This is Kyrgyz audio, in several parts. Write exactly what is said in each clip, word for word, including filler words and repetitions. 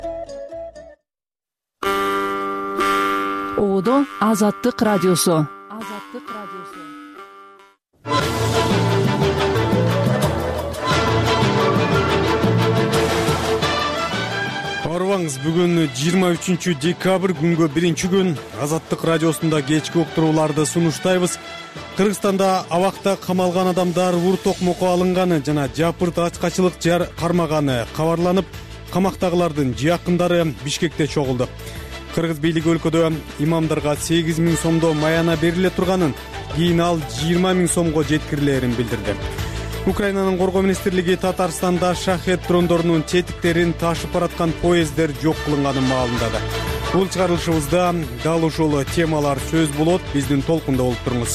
Оодо Азаттык радиосу. Азаттык радиосу. Арбаңыз, бүгүн жыйырма үчүнчү декабрь күнгө биринчи күн. Азаттык радиосунда кечки уктурууларды сунуштайбыз. Кыргызстанда абакта камалган адамдар ур токмокко алынганы жана жапырт ачкачылык жар кармаганы кабарланып, камактагылардын жакындары Бишкекте чогулду. Кыргыз бийлиги өлкөдө имамдарга сегиз миң сомдо маяна бериле турганын, кийин ал жыйырма миң сомго жеткирилерин билдирди. Украинанын коргоо министрлиги Татарстанда шахет дрондорунун тетиктерин ташып бараткан поезддер жок кылынганын маалымдады. Бул чыгарылышыбызда дал ушул темалар сөз болот. Биздин толкунда болуп туруңуз.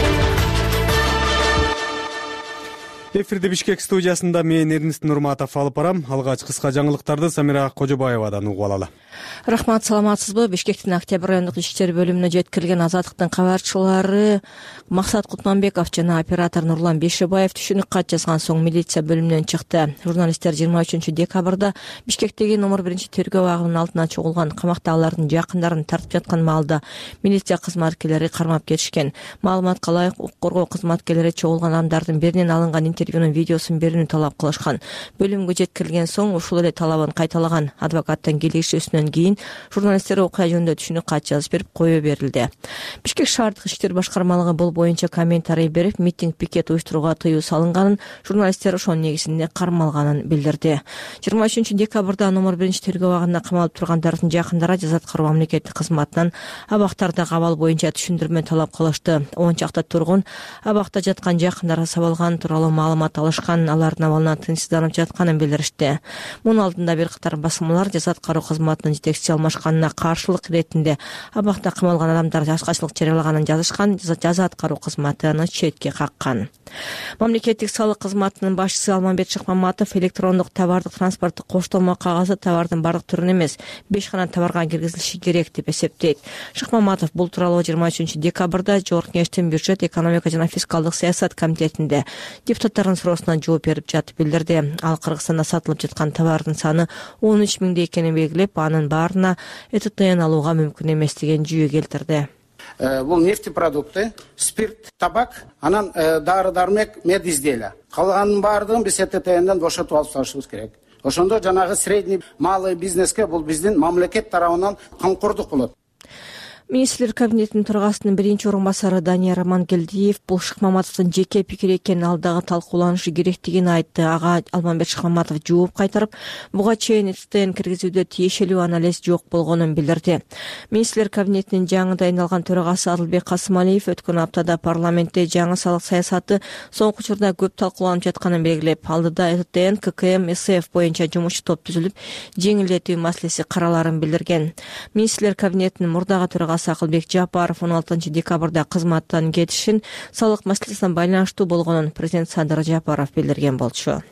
Эфирде Бишкек студиясында мен Эрнест Нурматов алып барам. Алгач кыска жаңылыктарды Самира Кожобаевадан угуп алалы. Рахмат, саламатсызбы? Бишкектин Октябрь райондук иштер бөлүмүнө жеткирилген Азаттыктын кабарчылары Максат Кутманбеков жана оператор Нурлан Бейшебаев түшүнүк кат жазган соң милиция бөлүмүнөн чыкты. Журналисттер жыйырма үчүнчү декабрда Бишкектеги номер биринчи тергөө абагынын алдына чогулган камактагылардын жакындарын тартып жаткан маалда милиция кызматкерлери кармап кетишкен. Маалыматка ылайык, укук коргоо кызматкерлери чогулган адамдардын биринен алынган интервьюнун видеосун берүүнү талап кылышкан. Бөлүмгө жеткирилген соң ушул эле талабын кайталаган адвокаттын келишүүсүнөн кийин журналисттер окуя жөнүндө түшүнүк кат жазып берип коюу берилди. Бишкек шаардык иштер башкармалыгы бул боюнча комментарий берип, митинг пикет уюштурууга тыюу салынганын, журналисттер ошонун негизинде кармалганын билдирди. жыйырма үчүнчү декабрда номер биринчи тергөө абагында камалып тургандардын жакындары жаза аткаруу мамлекеттик кызматынан абактардагы абал боюнча түшүндүрмө талап кылышты. он чакта тургун абакта жаткан жакындары сабалган тууралуу маалымат алышкан, алардын абалынан тынчсызданып жатканын билдиришти. Мунун алдында бир катар басмалар жаза аткаруу кызматынын жетекчиси алмашканына каршылык иретинде абакта камалган адамдар ачкачылык жарыялаганын жазышкан, жаза аткаруу кызматы аны четке каккан. Мамлекеттик салык кызматынын башчысы Алмамбет Шыкмаматов электрондук товардык транспорттук коштолмо кагазы товардын бардык түрүн эмес, беш гана товарга киргизилиши керек деп эсептейт. Шыкмаматов бул тууралуу жыйырма үчүнчү декабрда Жогорку Кеңештин бюджет, экономика жана фискалдык саясат комитетинде депутаттардын суроосуна жооп берип жатып билдирди. Ал Кыргызстанда сатылып жаткан товардын саны он үч миңдей экенин белгилеп, анын баарына Э Т Т Н алууга мүмкүн эмес деген жүйө келтирди. Бул нефтепродукты, спирт, табак, анан дары дармек, мед изделия. Калганын баардыгын биз Э Т Т Нден бошотуп алып салышыбыз керек. Ошондо жанагы средний малый бизнеске бул биздин мамлекет тарабынан камкордук болот. Министрлер кабинетинин төрагасынын биринчи орун басары Данияр Амангелдиев бул Шыкмаматовдун жеке пикири экенин, ал дагы талкууланышы керектигин айтты. Ага Алмамбет Шыкмаматов жооп кайтарып, буга чейин Э Т Т Н киргизүүдө тиешелүү анализ жок болгонун билдирди. Министрлер кабинетинин жаңы дайындалган төрагасы Адылбек Касымалиев өткөн аптада парламентте жаңы салык саясаты соңку учурда көп талкууланып жатканын белгилеп, алдыда Э Т Т Н, К К М, С Ф боюнча жумушчу топ түзүлүп, жеңилдетүү маселеси караларын билдирген. Министрлер кабинетинин мурдагы төрагасы Акылбек Жапаров он алтынчы декабрда кызматтан кетишин салык маселесине байланыштуу болгонун президент Садыр Жапаров билдирген болчу.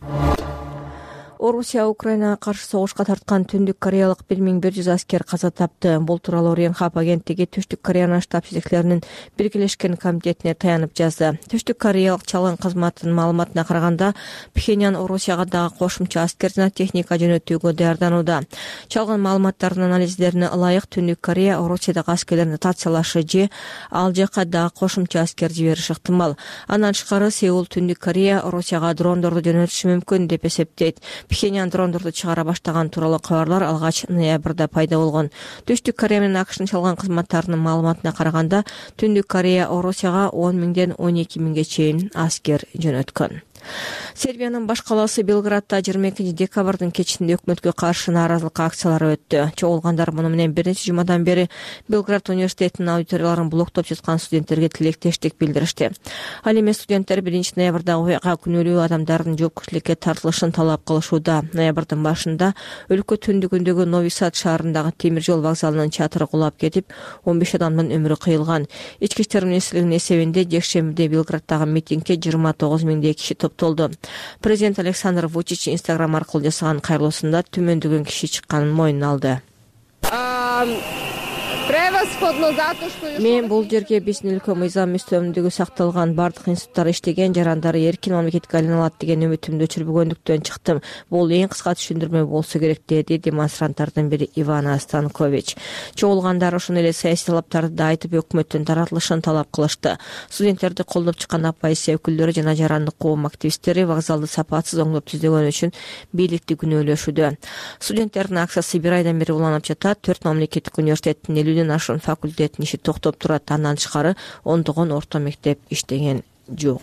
Орусия Украинага каршы согушка тарткан Түндүк Кореялык бир миң бир жүз аскер каза тапты. Бул тууралуу Ренхап агенттиги Түштүк Кореянын штаб жетекчилеринин биргелешкен комитетине таянып жазды. Түштүк Кореялык чалгын кызматынын маалыматына караганда, Пхеньян Орусияга дагы кошумча аскер жана техника жөнөтүүгө даярданууда. Чалгын маалыматтардын анализдерине ылайык, Түндүк Корея Орусиядагы аскерлерин ротациялашы же ал жака дагы кошумча аскер жибериши ыктымал. Андан тышкары Сеул Түндүк Корея Орусияга дрондорду жөнөтүшү мүмкүн деп эсептейт. Пхеньян дрондорду чыгара баштаган тууралуу кабарлар алгач ноябрда пайда болгон. Түштүк Корея менен А К Шнын чалган кызматтарынын маалыматына караганда, Түндүк Корея Орусияга он миңден он эки миңге чейин аскер жөнөткөн. Сербиянын баш калаасы Белградда жыйырма экинчи декабрдын кечинде өкмөткө каршы нааразылык акциялары өттү. Чогулгандар муну менен бир нече жумадан бери Белград университетинин аудиторияларын блоктоп жаткан студенттерге тилектештик билдиришти. Ал эми студенттер биринчи ноябрда окуяга күнөөлүү адамдардын жоопкерчиликке тартылышын талап кылышууда. Ноябрдын башында өлкө түндүгүндөгү Нови Сад шаарындагы темир жол вокзалынын чатыры кулап кетип, он беш адамдын өмүрү кыйылган. Ички иштер министрлигинин эсебинде жекшембиде Белграддагы митингге жыйырма тогуз миңдей киши топтолду. Президент Александр Вучич Инстаграм аркылуу жасаган кайрылуусунда түмөндөгөн киши чыкканын мойнуна алды. Превосходно за то, что Мен бул жерге биздин өлкө мыйзам үстөмдүгү сакталган бардык институттар иштеген жарандары эркин мамлекетке айлана алат деген үмүтүмдү өчүрбөгөндүктөн чыктым. Бул эң кыска түшүндүрмө болсо керек, деди демонстранттардын бири Ивана Станкович. Чогулгандар ошондой эле саясий талаптарды да айтып, өкмөттүн таратылышын талап кылышты. Студенттерди колдоп чыккан оппозиция өкүлдөрү жана жарандык коом активисттери вокзалды сапатсыз оңдоп түздөгөн үчүн бийликти күнөөлөшүүдө. Студенттердин акциясы бир айдан бери уланып жатат. Төрт мамлекеттик университеттин элүүдөн ашуун факультеттин иши токтоп турат. Андан тышкары ондогон орто мектеп иштеген жок.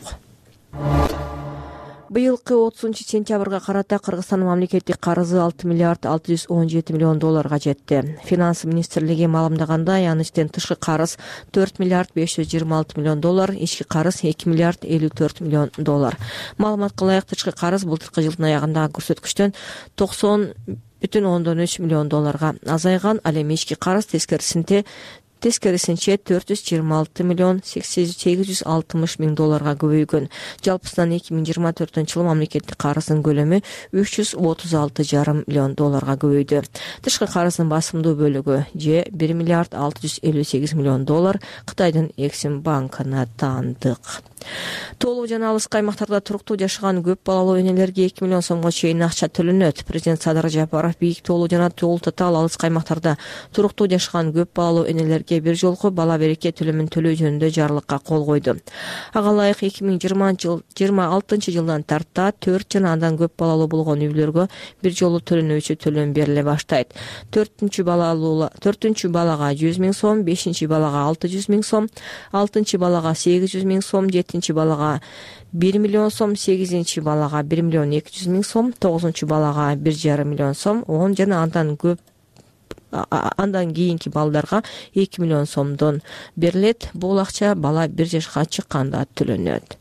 Быйылкы отузунчу сентябрга карата Кыргызстандын мамлекеттик карызы алты миллиард алты жүз он жети миллион долларга жетти. Финанс министрлиги маалымдагандай, анын ичинен тышкы карыз төрт миллиард беш жүз жыйырма алты миллион доллар, ички карыз эки миллиард элүү төрт миллион доллар. Маалыматка ылайык, тышкы карыз былтыркы жылдын аягындагы көрсөткүчтөн токсон бүтүн ондон үч миллион долларга азайган. Ал эми ички карыз тескерисинче Тескерисинче төрт жүз жыйырма алты миллион сегиз жүз алтымыш миң долларга көбөйгөн. Жалпысынан эки миң жыйырма төртүнчү жылы мамлекеттик карыздын көлөмү үч жүз отуз алты жарым миллион долларга көбөйдү. Тышкы карыздын басымдуу бөлүгү же бир миллиард алты жүз элүү сегиз миллион доллар Кытайдын Эксим банкына таандык. Толук жана алыскы аймактарда туруктуу жашаган көп балалуу энелерге эки миллион сомго чейин акча төлөнөт. Президент Садыр Жапаров бийик толуу жана толуу татаал алыскы аймактарда туруктуу жашаган көп балалуу энелерге бир жолку бала береке төлөмүн төлөө жөнүндө жарлыкка кол койду. Ага ылайык эки миң жыйырма алтынчы жылдан тарта төрт жана андан көп балалуу болгон үйлөргө бир жолу төлөнүүчү төлөм бериле баштайт. төртүнчү балалуу төртүнчү балага жүз миң сом, бешинчи балага алты жүз миң сом, алтынчы балага сегиз жүз миң сом, жетинчи балага бир миллион сом, сегизинчи балага бир миллион эки жүз миң сом, тогузунчу балага бир жарым миллион сом, он жана андан көп андан кийинки балдарга эки миллион сомдон берилет. Бул акча бала бир жашка чыкканда төлөнөт.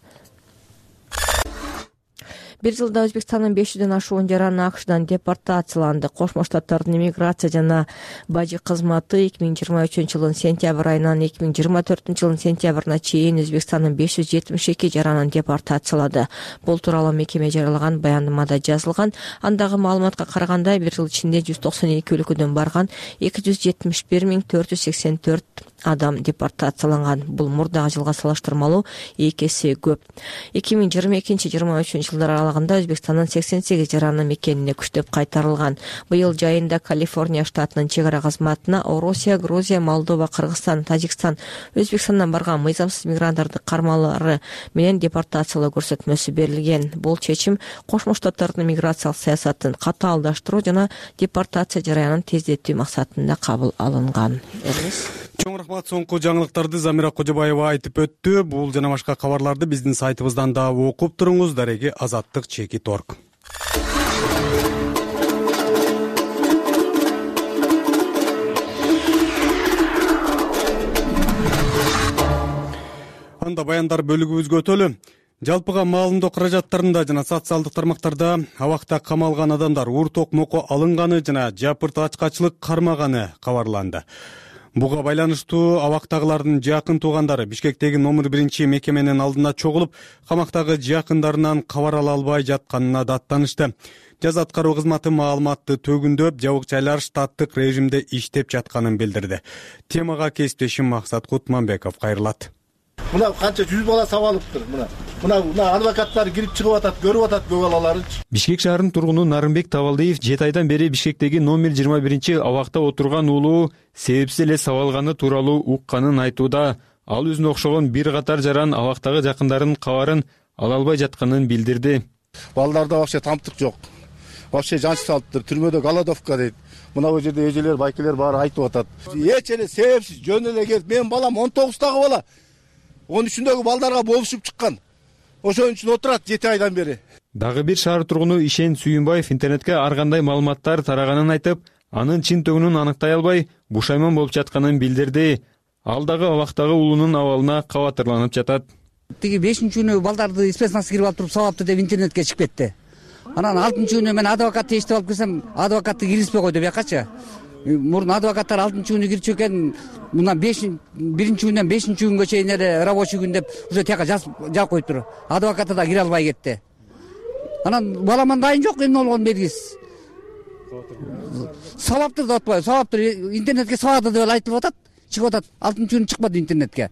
Бир жылда Өзбекстандын беш жүздөн ашуун жараны АКШдан депортацияланды. Кошмо Штаттардын иммиграция жана бажы кызматы эки миң жыйырма үчүнчү жылдын сентябрь айынан эки миң жыйырма төртүнчү жылдын сентябрына чейин Өзбекстандын беш жүз жетимиш эки жаранын депортациялады. Бул тууралуу мекеме жарыялаган баяндамада жазылган. Андагы маалыматка караганда, бир жыл ичинде жүз токсон эки өлкөдөн барган эки жүз жетимиш бир миң төрт жүз сексен төрт адам депортацияланган. Бул мурдагы жылга салыштырмалуу эки эсе көп. эки миң жыйырма экинчи жыйырма үчүнчү жылдар аралыгында Өзбекстандын сексен сегиз жараны мекенине күчтөп кайтарылган. Быйыл жайында Калифорния штатынын чек ара кызматына Орусия, Грузия, Молдова, Кыргызстан, Тажикстан, Өзбекстандан барган мыйзамсыз мигранттарды кармалары менен депортациялоо көрсөтмөсү берилген. Бул чечим Кошмо Штаттардын миграциялык саясатын катаалдаштыруу жана депортация жараянын тездетүү максатында кабыл алынган. Чоң рахмат. Соңку жаңылыктарды Замира Кожобаева айтып өттү. Бул жана башка кабарларды биздин сайтыбыздан да окуп туруңуз. Дареги Азаттык чекит точка орг. Анда баяндар бөлүгүбүзгө өтөлү. Жалпыга маалымдоо каражаттарында жана социалдык тармактарда абакта камалган адамдар урток мoko алынганы жана жапырт ачкачылык кармаганы кабарланды. Буга байланыштуу абактагылардын жакын туугандары Бишкектеги номер биринчи мекеменин алдына чогулуп, камактагы жакындарынан кабар ала албай жатканына даттанышты. Жаза аткаруу кызматы маалыматты төгүндөп, жабык-жайлар штаттык режимде иштеп жатканын билдирди. Темага кесиптешим Максат Кутманбеков кайрылат. Мына канча жүз бала сабалыптыр. Мына мына мына адвокаттар кирип чыгып атат, көрүп атат көп балаларын. Бишкек шаарынын тургуну Нарымбек Табалдиев жети айдан бери Бишкектеги номер жыйырма биринчи абакта отурган уулу себепсиз эле сабалганы тууралуу укканын айтууда. Ал өзүнө окшогон бир катар жаран абактагы жакындарынын кабарын ала албай жатканын билдирди. Балдарда вообще тамтык жок. Вообще жанчы салыптыр, түрмөдө голодовка дейт. Мына бул жерде эжелер, байкелер баары айтып атат. Эч эле себепсиз жөн эле келип, менин балам он тогуздагы бала он үчүндөгү балдарга болушуп чыккан. Ошон үчүн отурат жети айдан бери. Дагы бир шаар тургуну Ишен Сүйүнбаев интернетке ар кандай маалыматтар тараганын айтып, анын чын төгүнүн аныктай албай, бушайман болуп жатканын билдирди. Ал дагы абактагы уулунун абалына кабатырланып жатат. Тиги бешинчи күнү балдарды исправностька кирип алып туруп сабапты деп интернетке чыгып кетти. Анан алтынчы күнү мен адвокатты эчтеп алып келсем, адвокатты киргизбей койду биякачы. Мурун адвокаттар алтынчы күнү кирчү экен, мына биринчи күндөн бешинчи күнгө чейин эле рабочий күн деп уже тияка жазып коюптур. Адвокаты да кире албай кетти. Анан баламан дайын жок, эмне болгон белгисиз. Сабаптыр деп атпайбы, сабаптыр интернетке сабады деп айтылып атат. чыгып атат, алтынчы күнү чыкпады интернетке.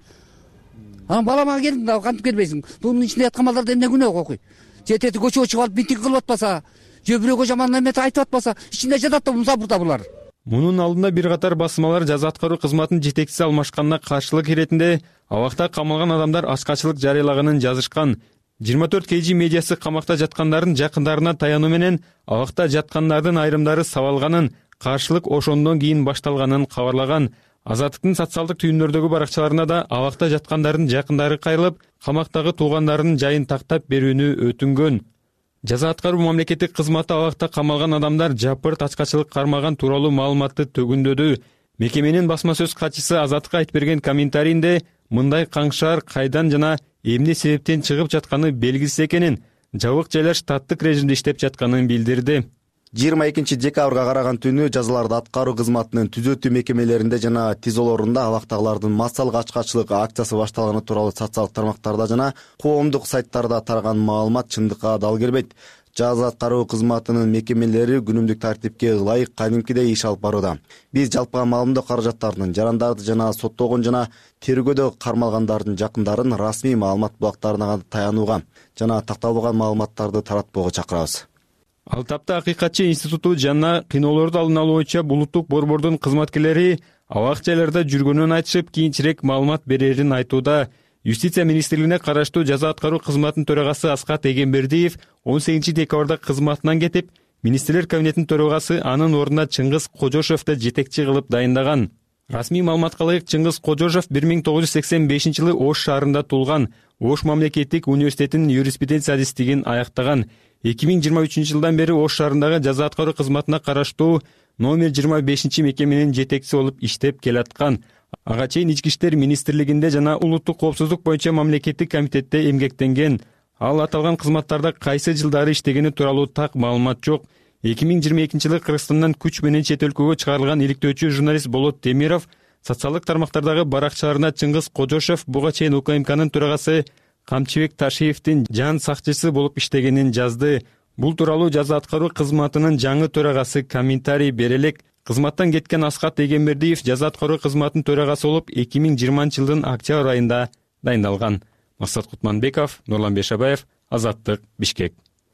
Анан балама келдим да кантип келбейсиң? Бунун ичинде яткан балдарда эмне күнөө окуй? Жетети көчөгө чыгып алып митинг кылып атпаса, же бирөөгө жаман эме айтып атпаса, ичинде жатат да мусабурда булар. Мунун алдында бир катар басмалар жаза аткаруу кызматынын жетекчиси алмашканына каршылык иретинде абакта камалган адамдар ачкачылык жарыялаганын жазышкан. жыйырма төрт кей жи медиасы камакта жаткандардын жакындарына таянуу менен абакта жаткандардын айрымдары сабалганын, каршылык ошондон кийин башталганын кабарлаган. Азаттыктын социалдык түйүндөрдөгү баракчаларына да абакта жаткандардын жакындары кайрылып, камактагы туугандарынын жайын тактап берүүнү өтүнгөн. Жаза аткаруу мамлекеттик кызматы абакта камалган адамдар жапырт ачкачылык кармаган тууралуу маалыматты төгүндөдү. Мекеменин басма сөз катчысы Азаттыкка айтып берген комментарийинде мындай каңшаар кайдан жана эмне себептен чыгып жатканы белгисиз экенин, жабык жайлар штаттык режимде иштеп жатканын билдирди. жыйырма экинчи декабрга караган түнү жазаларды аткаруу кызматынын түзөтүү мекемелеринде жана тизолорунда абактагылардын массалык ачкачылык акциясы башталганы тууралуу социалдык тармактарда жана коомдук сайттарда тараган маалымат чындыкка дал келбейт. Жаза аткаруу кызматынын мекемелери күнүмдүк тартипке ылайык кадимкидей иш алып барууда. Биз жалпыга маалымдоо каражаттарынын, жарандарды жана соттолгон жана тергөөдө кармалгандардын жакындарын расмий маалымат булактарына таянууга жана такталбаган маалыматтарды таратпоого чакырабыз. Ал тапта Акыйкатчы институту жана кыйноолорду алдын алуу боюнча булуттук борбордун кызматкерлери абак жайларда жүргөнүн айтышып, кийинчерээк маалымат берерин айтууда. Юстиция министрлигине караштуу жаза аткаруу кызматынын төрагасы Аскат Эгембердиев он сегизинчи декабрда кызматынан кетип, министрлер кабинетинин төрагасы анын ордуна Чыңгыз Кожошевду жетекчи кылып дайындаган. Расмий маалыматка ылайык Чыңгыз Кожошев бир миң тогуз жүз сексен бешинчи жылы Ош шаарында туулган. Ош мамлекеттик университетинин юриспруденция адистигин аяктаган. эки миң жыйырма үчүнчү жылдан бери Ош шаарындагы жаза аткаруу кызматына караштуу номер жыйырма бешинчи мекеменин жетекчиси болуп иштеп келаткан. Ага чейин Ички иштер министрлигинде жана улуттук коопсуздук боюнча мамлекеттик комитетте эмгектенген. Ал аталган кызматтарда кайсы жылдары иштегени тууралуу так маалымат жок. эки миң жыйырма экинчи жылы Кыргызстандан күч менен чет өлкөгө чыгарылган иликтөөчү журналист Болот Темиров социалдык тармактардагы баракчаларына Чыңгыз Кожошев буга чейин УКМКнын төрагасы Камчыбек Ташиевдин жан сакчысы болуп иштегенин жазды. Бул тууралуу жаза аткаруу кызматынын жаңы төрагасы комментарий бере элек. Кызматтан кеткен Аскат Эгембердиев жаза аткаруу кызматынын төрагасы болуп эки миң жыйырманчы жылдын октябрь айында дайындалган. Максат Кутманбеков, Нурлан Бешабаев, Азаттык, Бишкек.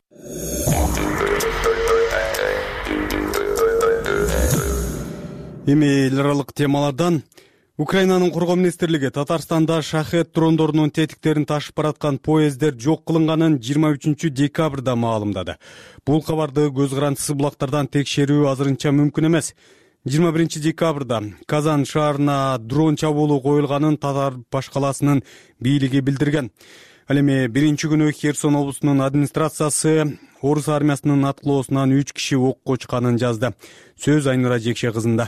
Эми эл аралык темалардан Украинанын коргоо министрлиги Татарстанда шахет дрондорунун тетиктерин ташып бараткан поезддер жок кылынганын жыйырма үчүнчү декабрда маалымдады. Бул кабарды көз карандысыз булактардан текшерүү азырынча мүмкүн эмес. жыйырма биринчи декабрда Казан шаарына дрон чабуулу коюлганын Татар баш калаасынын бийлиги билдирген. Ал эми биринчи күнү Херсон облусунун администрациясы орус армиясынын аткылоосунан үч киши окко чыкканын жазды. Сөз Айнура Жекше кызында.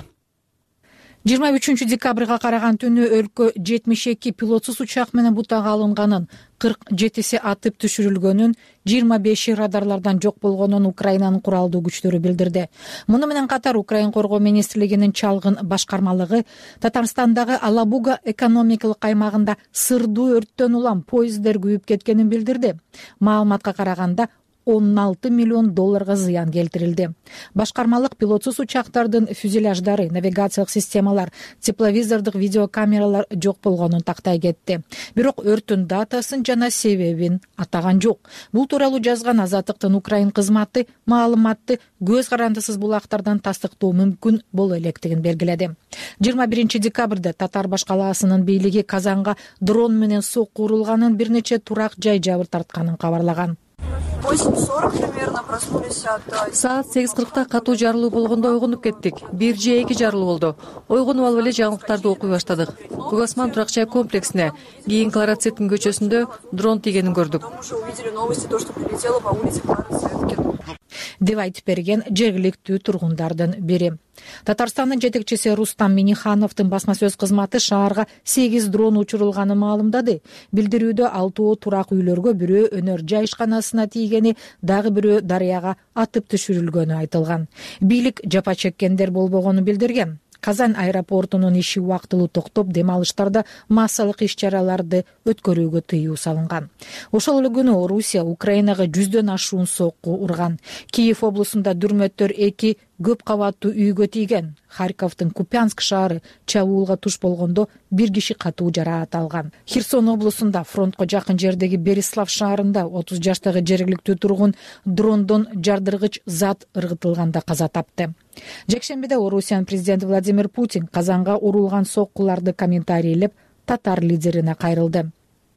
жыйырма үчүнчү декабрга караган түнү өлкө жетимиш эки пилотсуз учак менен бутага алынганын, кырк жетиси атып түшүрүлгөнүн, жыйырма беши радарлардан жок болгонун Украинанын куралдуу күчтөрү билдирди. Муну менен катар Украин коргоо министрлигинин чалгын башкармалыгы Татарстандагы Алабуга экономикалык аймагында сырдуу өрттөн улам поезддер күйүп кеткенин билдирди. Маалыматка караганда он алты миллион долларга зыян келтирилди. Башкармалык пилотсуз учактардын фюзеляждары, навигациялык системалар, тепловизордук видеокамералар жок болгонун тактай кетти. Бирок өрттүн датасын жана себебин атаган жок. Бул тууралуу жазган Азаттыктын Украин кызматы маалыматты көз карандысыз булактардан тастыктоо мүмкүн боло электигин белгиледи. жыйырма биринчи декабрда Татар баш калаасынын бийлиги Казанга дрон менен сокку урулганын, бир нече турак жай жабыр тартканын кабарлаган. восемь сорок примерно проснулись от... Саат сегиз кыркта катуу жарылуу болгондо ойгонуп кеттик. бир же эки жарылуу болду. Ойгонуп алып эле жаңылыктарды окуй баштадык. Көк Асман турак жай комплексине, кийин Кларацеттин көчөсүндө дрон тийгенин көрдүк. Увидели новости, то, что прилетело по улице Кларацеттин. деп айтып берген жергиликтүү тургундардын бири. Татарстандын жетекчиси Рустам Минихановдун басма сөз кызматы шаарга сегиз дрон учурулганын маалымдады. Билдирүүдө алтоо турак үйлөргө, бирөө өнөр жай ишканасына тийгени, дагы бирөө дарыяга атып түшүрүлгөнү айтылган. Бийлик жапа чеккендер болбогонун билдирген. Казан аэропортунун иши убактылуу токтоп, дем алыштарда массалык иш чараларды өткөрүүгө тыюу салынган. Ошол эле күнү Орусия Украинага жүздөн ашуун сокку урган. Киев облусунда дүрмөттөр эки көп кабаттуу үйгө тийген. Харьковдун Купянск шаары чабуулга туш болгондо бир киши катуу жараат алган. Херсон облусунда фронтко жакын жердеги Берислав шаарында отуз жаштагы жергиликтүү тургун дрондон жардыргыч зат ыргытылганда каза тапты. Жекшембиде Орусиянын президенти Владимир Путин Казанга урулган соккуларды комментарийлеп, татар лидерине кайрылды.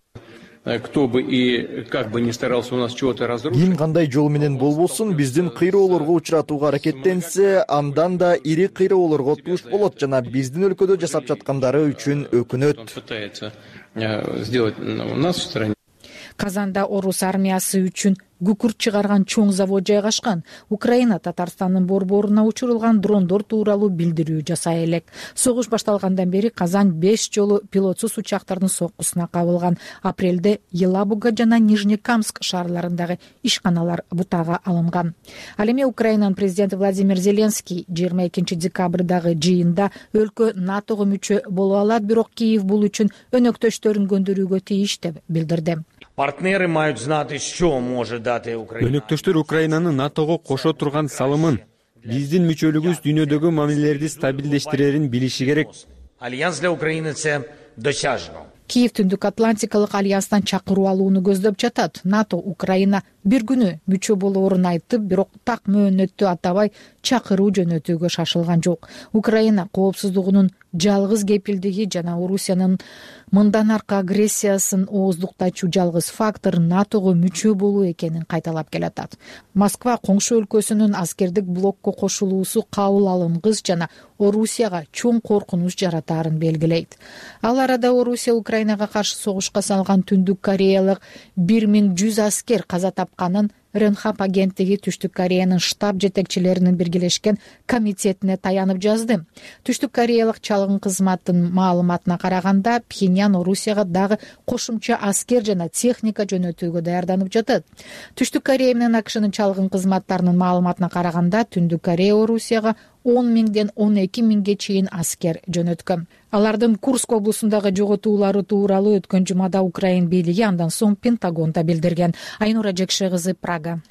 Кто бы и как бы ни старался у нас чего-то разрушить. Ким кандай жол менен болбосун биздин кыйроолорго учуратууга аракеттенсе, андан да ири кыйроолорго туш болот жана биздин өлкөдө жасап жаткандары үчүн өкүнөт. Пытается сделать у нас в стране. Казанда орус армиясы үчүн күкүрт чыгарган чоң завод жайгашкан. Украина Татарстандын борборуна учурулган дрондор тууралуу билдирүү жасай элек. Согуш башталгандан бери Казан беш жолу пилотсуз учактардын соккусуна кабылган. Апрелде Елабуга жана Нижнекамск шаарларындагы ишканалар бутага алынган. Ал эми Украинанын президенти Владимир Зеленский жыйырма экинчи декабрдагы жыйында өлкө НАТОго мүчө боло алат, бирок Киев бул үчүн өнөктөштөрүн көндүрүүгө тийиш деп билдирди. Партнеры мають знати, що може дати Україна. Өнөктөштөр Украинаны НАТОго кошо турган салымын, биздин мүчөлүгүбүз дүйнөдөгү мамилелерди стабилдештирерин билиши керек. Альянс для України – це досяжно. Киев Түндүк Атлантикалык альянстан чакыруу алууну көздөп жатат. НАТО Украина бир күнү мүчө болоорун айтып, бирок так мөөнөттү атабай чакыруу жөнөтүүгө шашылган жок. Украина коопсуздугунун жалгыз кепилдиги жана Орусиянын мындан аркы агрессиясын ооздуктачу жалгыз фактор НАТОго мүчө болуу экенин кайталап келатат. Москва коңшу өлкөсүнүн аскердик блокко кошулуусу кабыл алынгыс жана Орусияга чоң коркунуч жаратаарын белгилейт. Ал арада Орусия Украинага каршы согушка салган Түндүк Кореялык бир миң жүз аскер каза тапканын Ренхап агенттиги Түштүк Кореянын штаб жетекчилеринин биргелешкен комитетине таянып жазды. Түштүк Кореялык чалгын кызматтын маалыматына караганда, Пхеньян Орусияга дагы кошумча аскер жана техника жөнөтүүгө даярданып жатат. Түштүк Корея менен АКШнын чалгын кызматтарынын маалыматына караганда, Түндүк Корея Орусияга он миңден он эки миңге чейин аскер жөнөткөн. Алардын Курск облусундагы жоготуулары тууралуу өткөн жумада Украин бийлиги андан соң Пентагонда билдирген. Айнура Жекше кызы, Прага.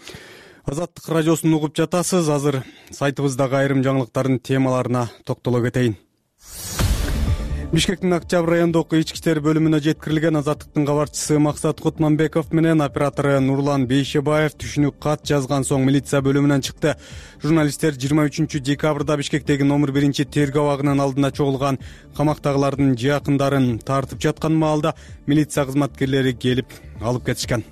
Азаттык радиосун угуп жатасыз. Азыр сайтыбыздагы айрым жаңылыктардын темаларына токтоло кетейин. Бишкектин Октябрь райондук ички иштер бөлүмүнө жеткирилген Азаттыктын кабарчысы Максат Кутманбеков менен оператору Нурлан Бейшебаев түшүнүк кат жазган соң милиция бөлүмүнөн чыкты. Журналисттер жыйырма үчүнчү декабрда Бишкектеги номер биринчи тергөө абагынын алдында чогулган камактагылардын жакындарын тартып жаткан маалда милиция кызматкерлери келип алып кетишкен.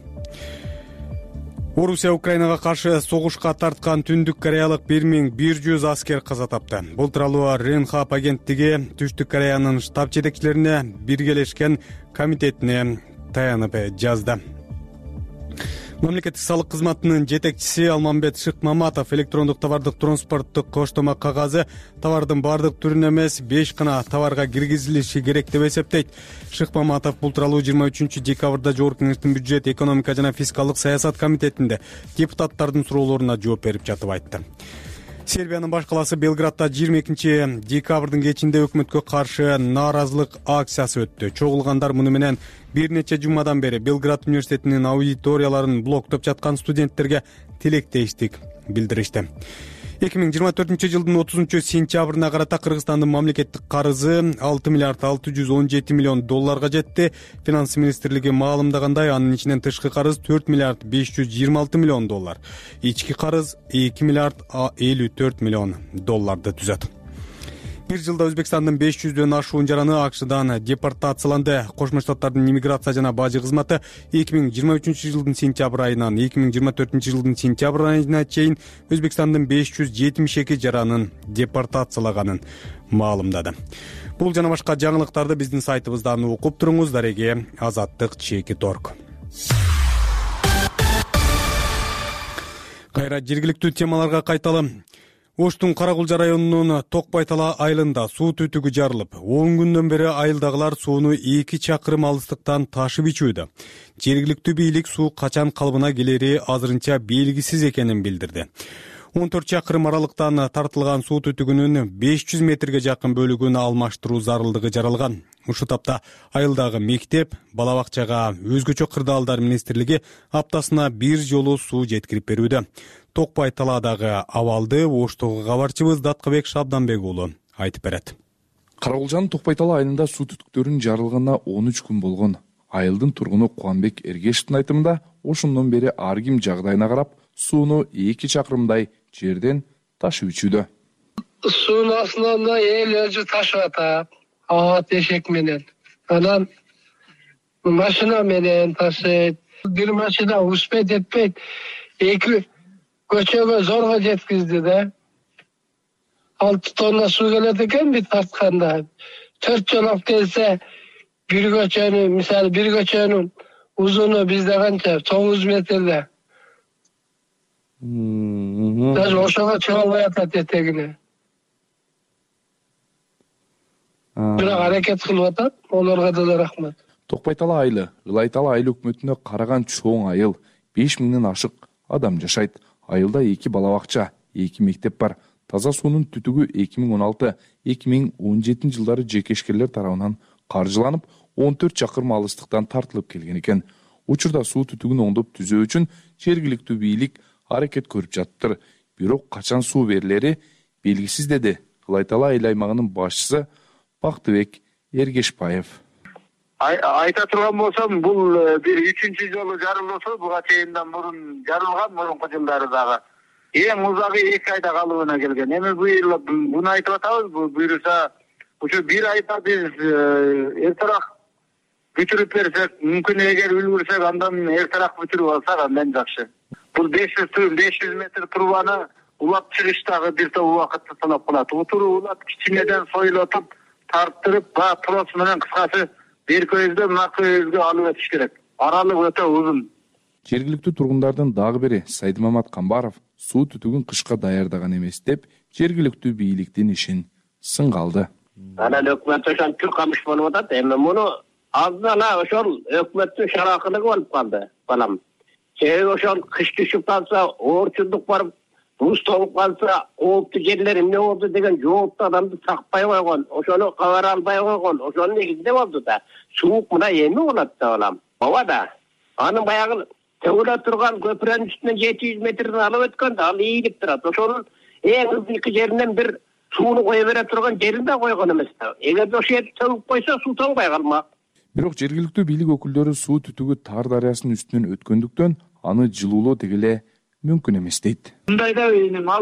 Орусия Украинага каршы согушка тарткан Түндүк Кореялык бир миң бир жүз аскер каза тапты. Бул тууралуу Ренхап агенттиги Түштүк Кореянын штаб жетекчилерине биргелешкен комитетине таянып жазды. Мамлекеттик салык кызматынын жетекчиси Алмамбет Шыкмаматов электрондук товардык транспорттук коштома кагазы товардын бардык түрүнө эмес беш гана товарга киргизилиши керек деп эсептейт. Шыкмаматов бул тууралуу жыйырма үчүнчү декабрда Жогорку Кеңештин бюджет, экономика жана фискалдык саясат комитетинде депутаттардын суроолоруна жооп берип жатып айтты. Сербиянын баш каласы Белградда жыйырма экинчи декабрдын кечинде өкмөткө каршы нааразылык акциясы өттү. Чогулгандар муну менен бир нече жумадан бери Белград университетинин аудиторияларын блоктоп жаткан студенттерге тилектештик билдиришти. эки миң жыйырма төртүнчү жылдын отузунчу сентябрына карата Кыргызстандын мамлекеттик карызы алты миллиард алты жүз он жети миллион долларга жетти. Финанс министрлиги маалымдагандай, анын ичинен тышкы карыз төрт миллиард беш жүз жыйырма алты миллион доллар, ички карыз эки миллиард элүү төрт миллион долларды түзөт. Бир жылда Өзбекстандын беш жүздөн ашуун жараны АКШдан депортацияланды. Кошмо Штаттардын иммиграция жана бажы кызматы эки миң жыйырма үчүнчү жылдын сентябрь айынан эки миң жыйырма төртүнчү жылдын сентябрь айына чейин Өзбекстандын беш жүз жетимиш эки жаранын депортациялаганын маалымдады. Бул жана башка жаңылыктарды биздин сайтыбыздан окуп туруңуз. Дареге Азаттык чеки торг. Кайра жергиликтүү темаларга кайталы. Оштун Каракулжа районунун Токбайтала айылында суу түтүгү жарылып, он күндөн бери айылдагылар сууну эки чакырым алыстыктан ташып ичүүдө. Жергиликтүү бийлик суу качан калыбына келери азырынча белгисиз экенин билдирди. он төрт чакырым аралыктан тартылган суу түтүгүнүн беш жүз метрге жакын бөлүгүн алмаштыруу зарылдыгы жаралган. Ушул тапта айылдагы мектеп, бала бакчага өзгөчө кырдаалдар министрлиги аптасына бир жолу суу жеткирип берүүдө. Токпай талаадагы абалды Оштогу кабарчыбыз Даткыбек Шабданбек уулу айтып берет. Карагулжанын Токпай тала айылында суу түтүктөрүнүн жарылганына он үч күн болгон. Айылдын тургуну Кубанбек Эргешевдин айтымында ошондон бери ар ким жагдайына карап сууну эки чакырымдай жерден ташып ичүүдө. Суунун астынан эл өзү ташып атат. Аат эшек менен. Анан машина менен ташыйт. Бир машина успеть этпейт. Эки көчөгө зорго жеткизди да. алты тонна суу келет экен бит тартканда. төрт жол алып келсе, бир көчөнүн, мисалы бир көчөнүн узуну бизде канча? тогуз метрде. Даже ошого чыга албай атат этегине. Бирок аракет кылып атат, олорго да рахмат. Токпай тала айылы, Ылай тала айыл өкмөтүнө караган чоң айыл, беш миңден ашык адам жашайт. Айылда эки бала бакча, эки мектеп бар. Таза суунун түтүгү эки миң он алты — эки миң он жетинчи жылдары жекешкерлер тарабынан каржыланып, он төрт чакырым алыстыктан тартылып келген экен. Учурда суу түтүгүн оңдоп түзөө үчүн жергиликтүү бийлик аракет көрүп жатыптыр. Бирок качан суу берилери белгисиз, деди Ылай тала айыл аймагынын башчысы Бактыбек Эргешбаев. Айта турган болсом, бул бир үчүнчү жолу жарылуусу, буга чейиндан мурун жарылган, мурунку жылдары дагы. Эң узагы эки айда калыбына келген. Эми быйыл буну айтып атабыз, буюрса ушу бир айда биз эртерээк бүтүрүп берсек, мүмкүн эгер үлгүрсек, андан эртерээк бүтүрүп алсак андан жакшы. Бул беш жүз метр трубаны улап чыгыш дагы бир топ убакытты талап кылат. Утуру улап кичинеден сойлотуп, тарттырып, ба трос менен кыскасы бир көздөн мына көзгө алып өтүш керек. Аралык өтө узун. Жергиликтүү тургундардын дагы бири Сайдмамат Камбаров суу түтүгүн кышка даярдаган эмес деп, жергиликтүү бийликтин ишин сынга алды. Анан өкмөт ошон түркамыш болуп атат. Эми муну аздан ошол өкмөттүн шаракылыгы болуп калды, балам. Себеби ошол кыш түшүп калса, оорчулдук барып, буз толуп калса, кооптуу жерлер эмне болду деген жоопту адамды такпай койгон, ошону кабар албай койгон, ошонун негизинде болду да. Суук мына эми болот да, балам. Ооба да. Анын баягы төгүлө турган көпүрөнүн үстүнөн жети жүз метрден алып өткөн да, ал ийилип турат. Ошонун эң ызгыйкы жеринен бир сууну кое бере турган жерин да койгон эмес да. Эгерде ошол жерди төгүп койсо, суу толбой калмак. Бирок жергиликтүү бийлик өкүлдөрү суу түтүгү Тар дарыясынын үстүнөн өткөндүктөн аны жылуулоо дегеле мүмкүн эмес дейт. Мындайда ал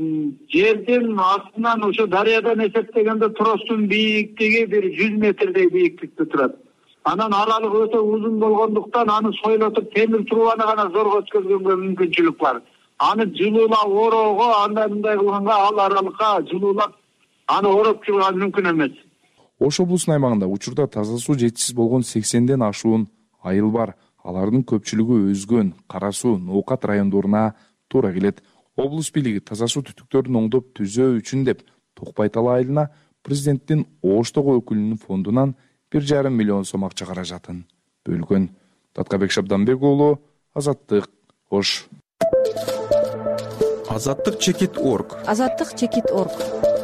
жердин астынан ошо дарыядан эсептегенде тростун бийиктиги бир жүз метрдей бийиктикте турат. Анан аралык өтө узун болгондуктан аны сойлотуп темир трубаны гана зорго өткөзгөнгө мүмкүнчүлүк бар. Аны жылуулап ороого, андай мындай кылганга ал аралыкка жылуулап аны ороп чыгуу мүмкүн эмес. Ош облусунун аймагында учурда таза суу жетишсиз болгон сексенден ашуун айыл бар. Алардын көпчүлүгү Өзгөн, Кара Суу, Ноокат райондоруна туура келет. Облус бийлиги таза суу түтүктөрүн оңдоп түзөө үчүн деп Токпай тала айылына президенттин Оштогу өкүлүнүн фондунан бир жарым миллион сом акча каражатын бөлгөн. Даткыбек Шабданбек уулу, Азаттык, Ош. Азаттык чекит точка орг. Азаттык чекит точка орг.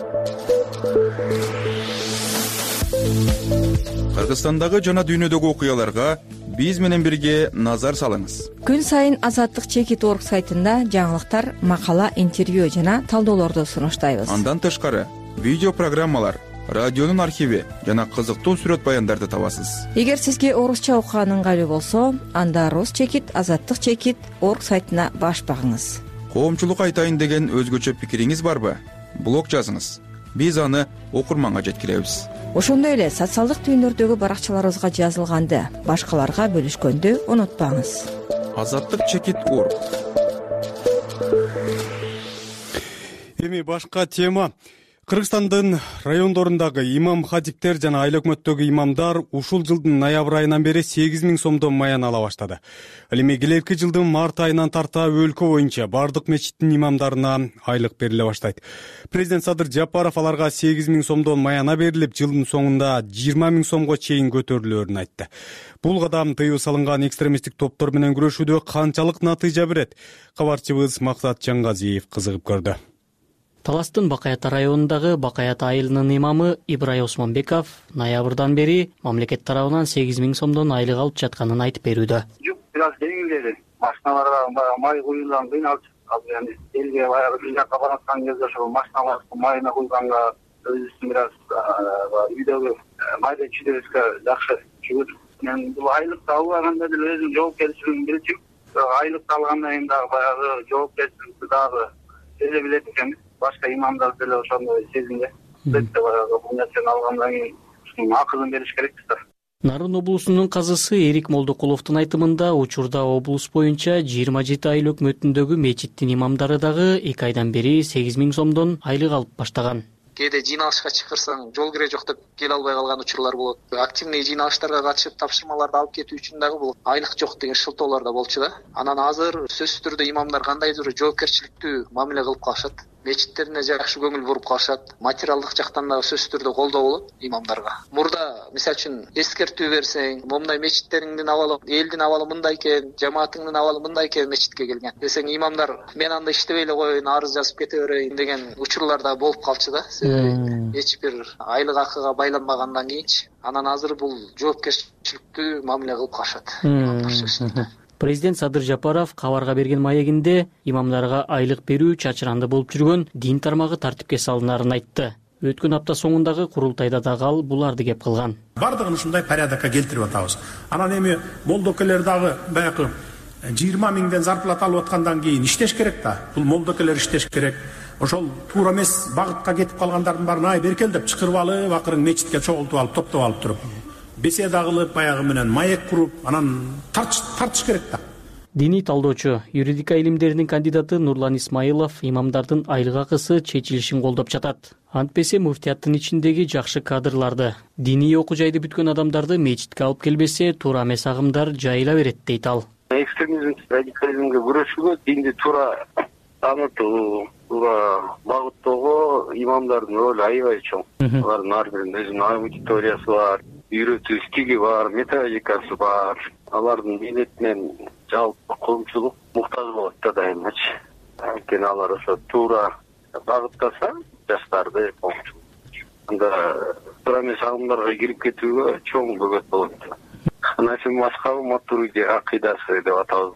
Кыргызстандагы жана дүйнөдөгү окуяларга биз менен бирге назар салыңыз. Күн сайын Азаттык чекит точка орг сайтында жаңылыктар, макала, интервью жана талдоолорду сунуштайбыз. Андан тышкары видео программалар, радионун архиви жана кызыктуу сүрөт баяндарды табасыз. Эгер сизге орусча окуган ыңгайлуу болсо, анда Рус чекит Азаттык чекит точка орг сайтына баш багыңыз. Коомчулук айтайын деген өзгөчө пикириңиз барбы? Блог жазыңыз. Биз аны окурманга жеткиребиз. Ошондой эле социалдык түйүндөрдөгү баракчаларыбызга жазылганды башкаларга бөлүшкөндү унутпаңыз. Азаттык чекит точка орг. Эми башка тема. Кыргызстандын райондорундагы имам хатиптер жана айыл өкмөттөгү имамдар ушул жылдын ноябрь айынан бери сегиз миң сомдон маян ала баштады. Ал эми келерки жылдын март айынан тарта өлкө боюнча бардык мечиттин имамдарына айлык бериле баштайт. Президент Садыр Жапаров аларга сегиз миң сомдон маяна берилип, жылдын соңунда жыйырма миң сомго чейин көтөрүлөөрүн айтты. Бул кадам тыюу салынган экстремисттик топтор менен күрөшүүдө канчалык натыйжа берет? Кабарчыбыз Максат Жаңгазиев кызыгып көрдү. Таластын Бакаята районундагы Бакаята айылынын имамы Ибрай Осмонбеков ноябрдан бери мамлекет тарабынан сегиз миң сомдон айлык алып жатканын айтып берүүдө. Жук бирок жеңилдеди. Машиналарга май куюлган кыйналып чыкты. Яны элге баягы бир жакка бараткан кезде ошол машиналар майына куйганга өзүбүздүн бир аз үйдөгү майда чүйдөрүбүзгө жакшы чүгүт. Мен бул айлыкты албаганда деле өзүм жоопкерчилигин билчүм. Айлыкты алгандан кийин дагы баягы жоопкерчиликти дагы сезе билет экенбиз. Башка имамдар деле ошондой сезимде. Бетте баягы бул нерсени алгандан кийин акылын бериш керек да. Нарын облусунун казысы Эрик Молдокуловдун айтымында учурда облус боюнча жыйырма жети айыл өкмөтүндөгү мечиттин имамдары дагы эки айдан бери сегиз миң сомдон айлык алып баштаган. Кээде жыйналышка чакырсаң жол кире жок деп келе албай калган учурлар болот. Активный жыйналыштарга катышып тапшырмаларды алып кетүү үчүн дагы бул айлык жок деген шылтоолор да болчу да. Анан азыр сөзсүз түрдө имамдар кандайдыр жоопкерчиликтүү мамиле кылып калышат. Мечиттерине жакшы көңүл буруп калышат. Материалдык жактан дагы сөзсүз түрдө колдоо болот имамдарга. Мурда мисалы үчүн эскертүү берсең, момундай мечиттериңдин абалы, элдин абалы мындай экен, жамаатыңдын абалы мындай экен мечитке келген десең, имамдар мен анда иштебей эле коеюн, арыз жазып кете берейин деген учурлар да болуп калчу да. Эч бир айлык акыга байланбагандан кийинчи. Анан азыр бул жоопкерчиликтүү мамиле кылып калышат имамдар сөзсүз. Президент Садыр Жапаров кабарга берген маегинде имамдарга айлык берүү чачыранды болуп жүргөн дин тармагы тартипке салынарын айтты. Өткөн апта соңундагы курултайда дагы ал буларды кеп кылган. Бардыгын ушундай порядокко келтирип атабыз. Анан эми молдокелер дагы баягы жыйырма миңден зарплата алып аткандан кийин иштеш керек да. Бул молдокелер иштеш керек. Ошол туура эмес багытка кетип калгандардын баарын ай беркел деп чакырып алып, акырын мечитке чогултуп алып, топтоп алып туруп беседа кылып, баягы менен маек куруп, анан тартыш керек да. Диний талдоочу, юридика илимдеринин кандидаты Нурлан Исмаилов имамдардын айлык акысы чечилишин колдоп жатат. Антпесе муфтияттын ичиндеги жакшы кадрларды, диний окуу жайды бүткөн адамдарды мечитке алып келбесе, туура эмес агымдар жайыла берет дейт ал. Экстремизм, радикализмге күрөшүүгө динди туура таанытуу, туура багыттоого имамдардын ролу аябай чоң. Алардын ар биринин өзүнүн аудиториясы бар, үйрөтүү стили бар, методикасы бар. Алардын милдетинен жалпы коомчулук муктаж болот да дайымачы. Анткени алар ошо туура багыттаса жаштарды коомчулук. Анда туура эмес агымдарга кирип кетүүгө чоң бөгөт болот. Анан мазхабы матуриди акыйдасы деп атабыз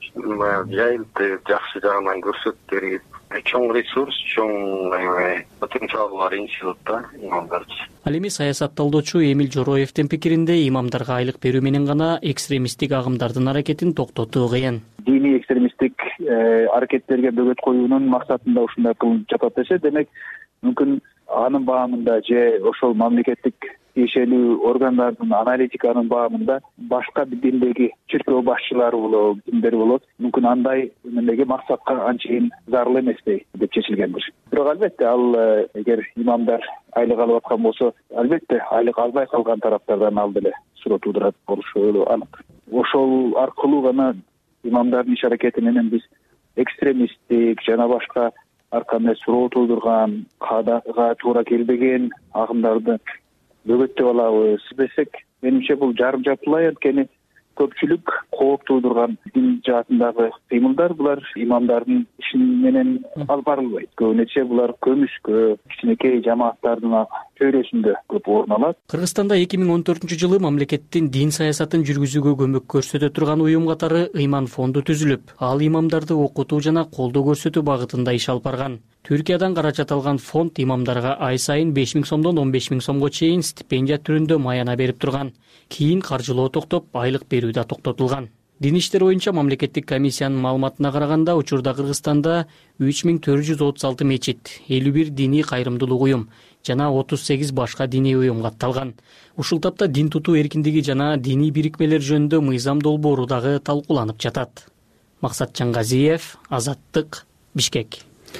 да. Жайылтып, жакшы жагынан көрсөтүп берип, чоң ресурс, чоң потенциал бар институт да имамдарчы. Ал эми саясатталдоочу Эмил Жороевдин пикиринде имамдарга айлык берүү менен гана экстремисттик агымдардын аракетин токтотуу кыйын. Диний экстремисттик аракеттерге бөгөт коюунун максатында ушундай кылынып жатат десе, демек мүмкүн анын баамында же ошол мамлекеттик тиешелүү органдардын аналитиканын баамында башка бир диндеги чиркөө башчылары болобу, диндер болот. Мүмкүн андай эмнеге максатка анчейин зарыл эмеспей деп чечилгендир. Бирок албетте ал эгер имамдар айлык алып аткан болсо, албетте айлык албай калган тараптардан ал деле суроо туудурат болушу анык. Ошол аркылуу гана имамдардын иш аракети менен биз экстремисттик жана башка ар кандай суроо туудурган, каадага туура келбеген агымдарды бөгөттөп алабыз десек, менимче бул жарым жартылай, анткени көпчүлүк кооп туудурган дин жаатындагы кыймылдар булар имамдардын иши менен алып барылбайт. Көбүнчө булар көмүскө, кичинекей жамааттардын чөйрөсүндө көп орун алат. Кыргызстанда эки миң он төртүнчү жылы мамлекеттин дин саясатын жүргүзүүгө көмөк көрсөтө турган уюм катары Ыйман фонду түзүлүп, ал имамдарды окутуу жана колдоо көрсөтүү багытында иш алып барган. Түркиядан каражат алган фонд имамдарга ай сайын беш миң сомдон он беш миң сомго чейин стипендия түрүндө маяна берип турган. Кийин каржылоо токтоп, айлык берүү да токтотулган. Дин иштер боюнча мамлекеттик комиссиянын маалыматына караганда, учурда Кыргызстанда үч миң төрт жүз отуз алты мечит, элүү бир диний кайрымдуулук уюм жана отуз сегиз башка диний уюм катталган. Ушул тапта дин тутуу эркиндиги жана диний бирикмелер жөнүндө мыйзам долбоору дагы талкууланып жатат. Максат Жаңгазиев, Азаттык, Бишкек.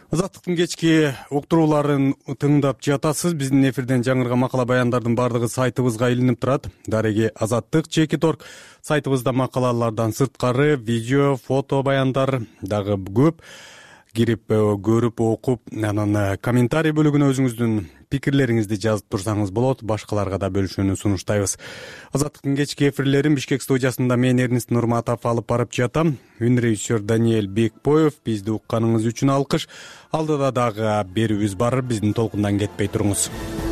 азаттыктын кечки уктурууларын тыңдап жатасыз. Биздин эфирден жаңырган макала баяндардын баардыгы сайтыбызга илинип турат. дареги азаттык чекит орг сайтыбызда макалалардан сырткары видео, фото баяндар дагы көп. Кирип көрүп окуп, анан комментарий бөлүгүнө өзүңүздүн пикирлериңизди жазып турсаңыз болот. Башкаларга да бөлүшүүнү сунуштайбыз. Азаттыктын кечки эфирлерин Бишкек студиясында мен Эрнест Нурматов алып барып жатам. Үн режиссер Даниэль Бекбоев. Бизди укканыңыз үчүн алкыш. Алдыда дагы берүүбүз бар. Биздин толкундан кетпей туруңуз.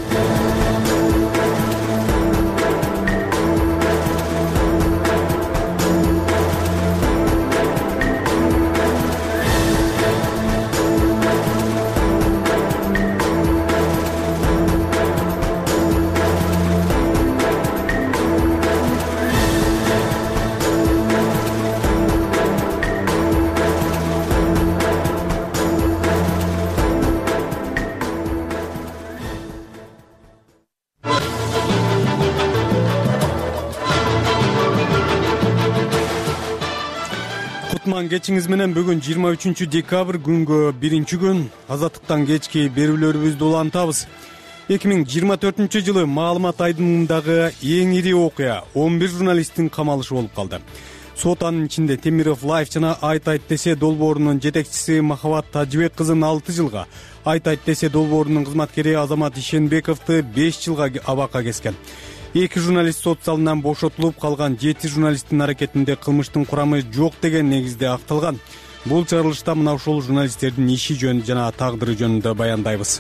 Кечиңиз менен бүгүн жыйырма үчүнчү декабрь күнгө биринчи күн азаттыктан кечки берүүлөрүбүздү улантабыз. эки миң жыйырма төртүнчү жылы маалымат айдынындагы эң ири окуя он бир журналисттин камалышы болуп калды. Сот анын ичинде Темиров Лайф жана Айт айт десе долбоорунун жетекчиси Махабат Тажыбек кызын алты жылга, Айт айт десе долбоорунун кызматкери Азамат Ишенбековду беш жылга абакка кескен. Эки журналист сот залынан бошотулуп, калган жети журналисттин аракетинде кылмыштын курамы жок деген негизде акталган. Бул чыгарылышта мына ушул журналисттердин иши жөнүндө жана тагдыры жөнүндө баяндайбыз.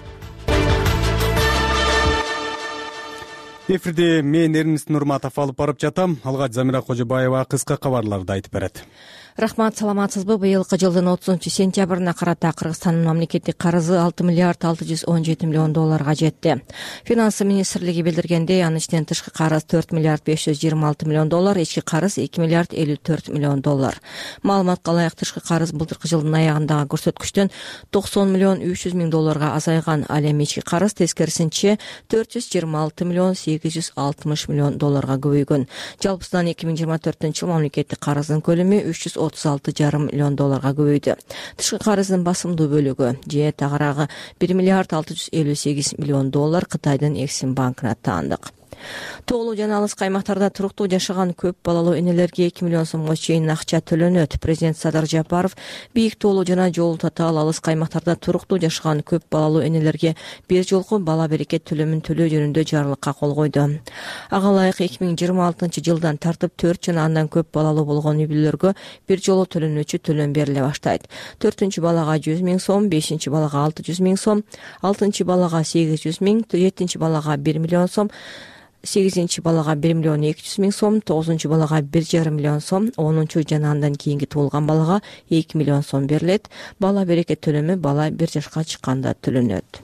Эфирде мен Эрнест Нурматов алып барып жатам. Алгач Замира Кожобаева кыска кабарларды айтып берет. Рахмат, саламатсызбы? Быйылкы жылдын отузунчу сентябрына карата Кыргызстандын мамлекеттик карызы алты миллиард алты жүз он жети миллион долларга жетти. Финансы министрлиги билдиргендей, анын ичинен тышкы карыз төрт миллиард беш жүз жыйырма алты миллион доллар, ички карыз эки миллиард элүү төрт миллион доллар. Маалыматка ылайык, тышкы карыз былтыркы жылдын аягындагы көрсөткүчтөн токсон миллион үч жүз миң долларга азайган. Ал эми ички карыз тескерисинче төрт жүз жыйырма алты миллион сегиз жүз алтымыш миллион долларга көбөйгөн. Жалпысынан эки миң жыйырма төртүнчү жыл мамлекеттик карыздын көлөмү үч жүз отуз алты жарым миллион долларга көбөйдү. Тышкы карыздын басымдуу бөлүгү же тагыраагы бир миллиард алты жүз элүү сегиз миллион доллар Кытайдын Эксим банкына таандык. Тоолуу жана алыс аймактарда туруктуу жашаган көп балалуу энелерге эки миллион сомго чейин акча төлөнөт. Президент Садыр Жапаров бийик тоолуу жана жол татаал алыс аймактарда туруктуу жашаган көп балалуу энелерге бир жолку бала берекет төлөмүн төлөө жөнүндө жарлыкка кол койду. Ага ылайык эки миң жыйырма алтынчы жылдан тартып төрт жана андан көп балалуу болгон үй бүлөлөргө бир жолу төлөнүүчү төлөм бериле баштайт. төртүнчү балага жүз миң сом, бешинчи балага алты жүз миң сом, алтынчы балага сегиз жүз миң, жетинчи балага бир миллион сом, сегизинчи балага бир миллион эки жүз миң сом, тогузунчу балага бир жарым миллион сом, онунчу жана андан кийинки туулган балага эки миллион сом берилет. Бала берекет төлөмү бала бир жашка чыкканда төлөнөт.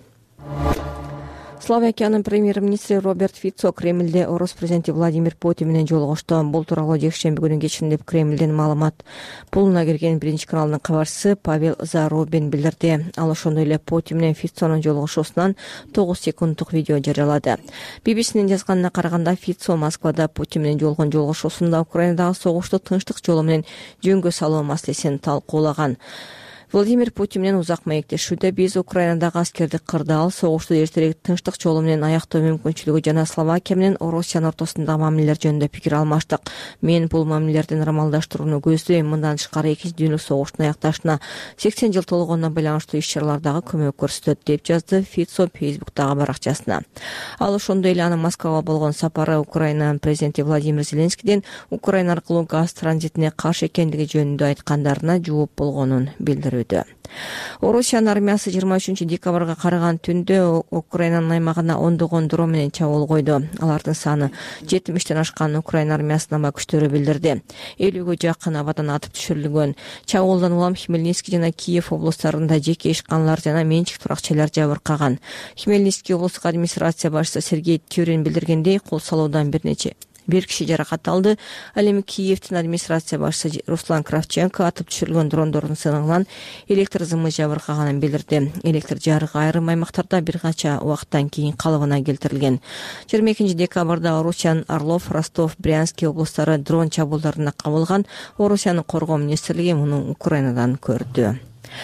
Словакиянын премьер-министри Роберт Фицо Кремльде Орус президенти Владимир Путин менен жолугушту. Бул тууралуу жекшемби күнү кечинде Кремльдин маалымат пулуна кирген биринчи каналдын кабарчысы Павел Зарубин билдирди. Ал ошондой эле Путин менен Фицонун жолугушуусунан тогуз секунддук видео жарыялады. би би синин жазганына караганда, Фицо Москвада Путин менен жолугушкан жолугушуусунда Украинадагы согушту тынчтык жолу менен жөнгө салуу маселесин талкуулаган. Владимир Путин менен узак маектешүүдө биз Украинадагы аскерди кырдаал, согушту эртерээк тынчтык жолу менен аяктоо мүмкүнчүлүгү жана Словакия менен Орусиянын ортосундагы мамилелер жөнүндө пикир алмаштык. Мен бул мамилелерди нормалдаштырууну көздөйм. Мындан тышкары экинчи дүйнөлүк согуштун аякташына сексен жыл толгонуна байланыштуу иш-чаралардагы көмөк көрсөтөт, деп жазды Фицо Фейсбуктагы баракчасына. Ал ошондой эле анын Москвага болгон сапары Украина президенти Владимир Зеленскийдин Украина аркылуу газ транзитине каршы экендиги жөнүндө айткандарына жооп болгонун билдирүүдө. Орусиянын армиясы жыйырма үчүнчү декабрга караган түндө Украинанын аймагына ондогон дрон менен чабуул койду. Алардын саны жетимиштен ашканын Украина армиясынын аба күчтөрү билдирди. элүүгө жакын абадан атып түшүрүлгөн. Чабуулдан улам Хмельницкий жана Киев облустарында жеке ишканалар жана менчик туракчалар жабыркаган. Хмельницкий облустук администрация башчысы Сергей Тюрин билдиргендей, кол салуудан бир нече бир киши жаракат алды. Ал эми Киевдин администрация башчысы Руслан Кравченко атып түшүрүлгөн дрондордун сынагынан электр зымы жабыркаганын билдирди. Электр жарыгы айрым аймактарда бир канча убакыттан кийин калыбына келтирилген. жыйырма экинчи декабрда Орусиянын Орлов, Ростов, Брянский облустары дрон чабуулдарына кабылган. Орусиянын коргоо министрлиги муну Украинадан көрдү.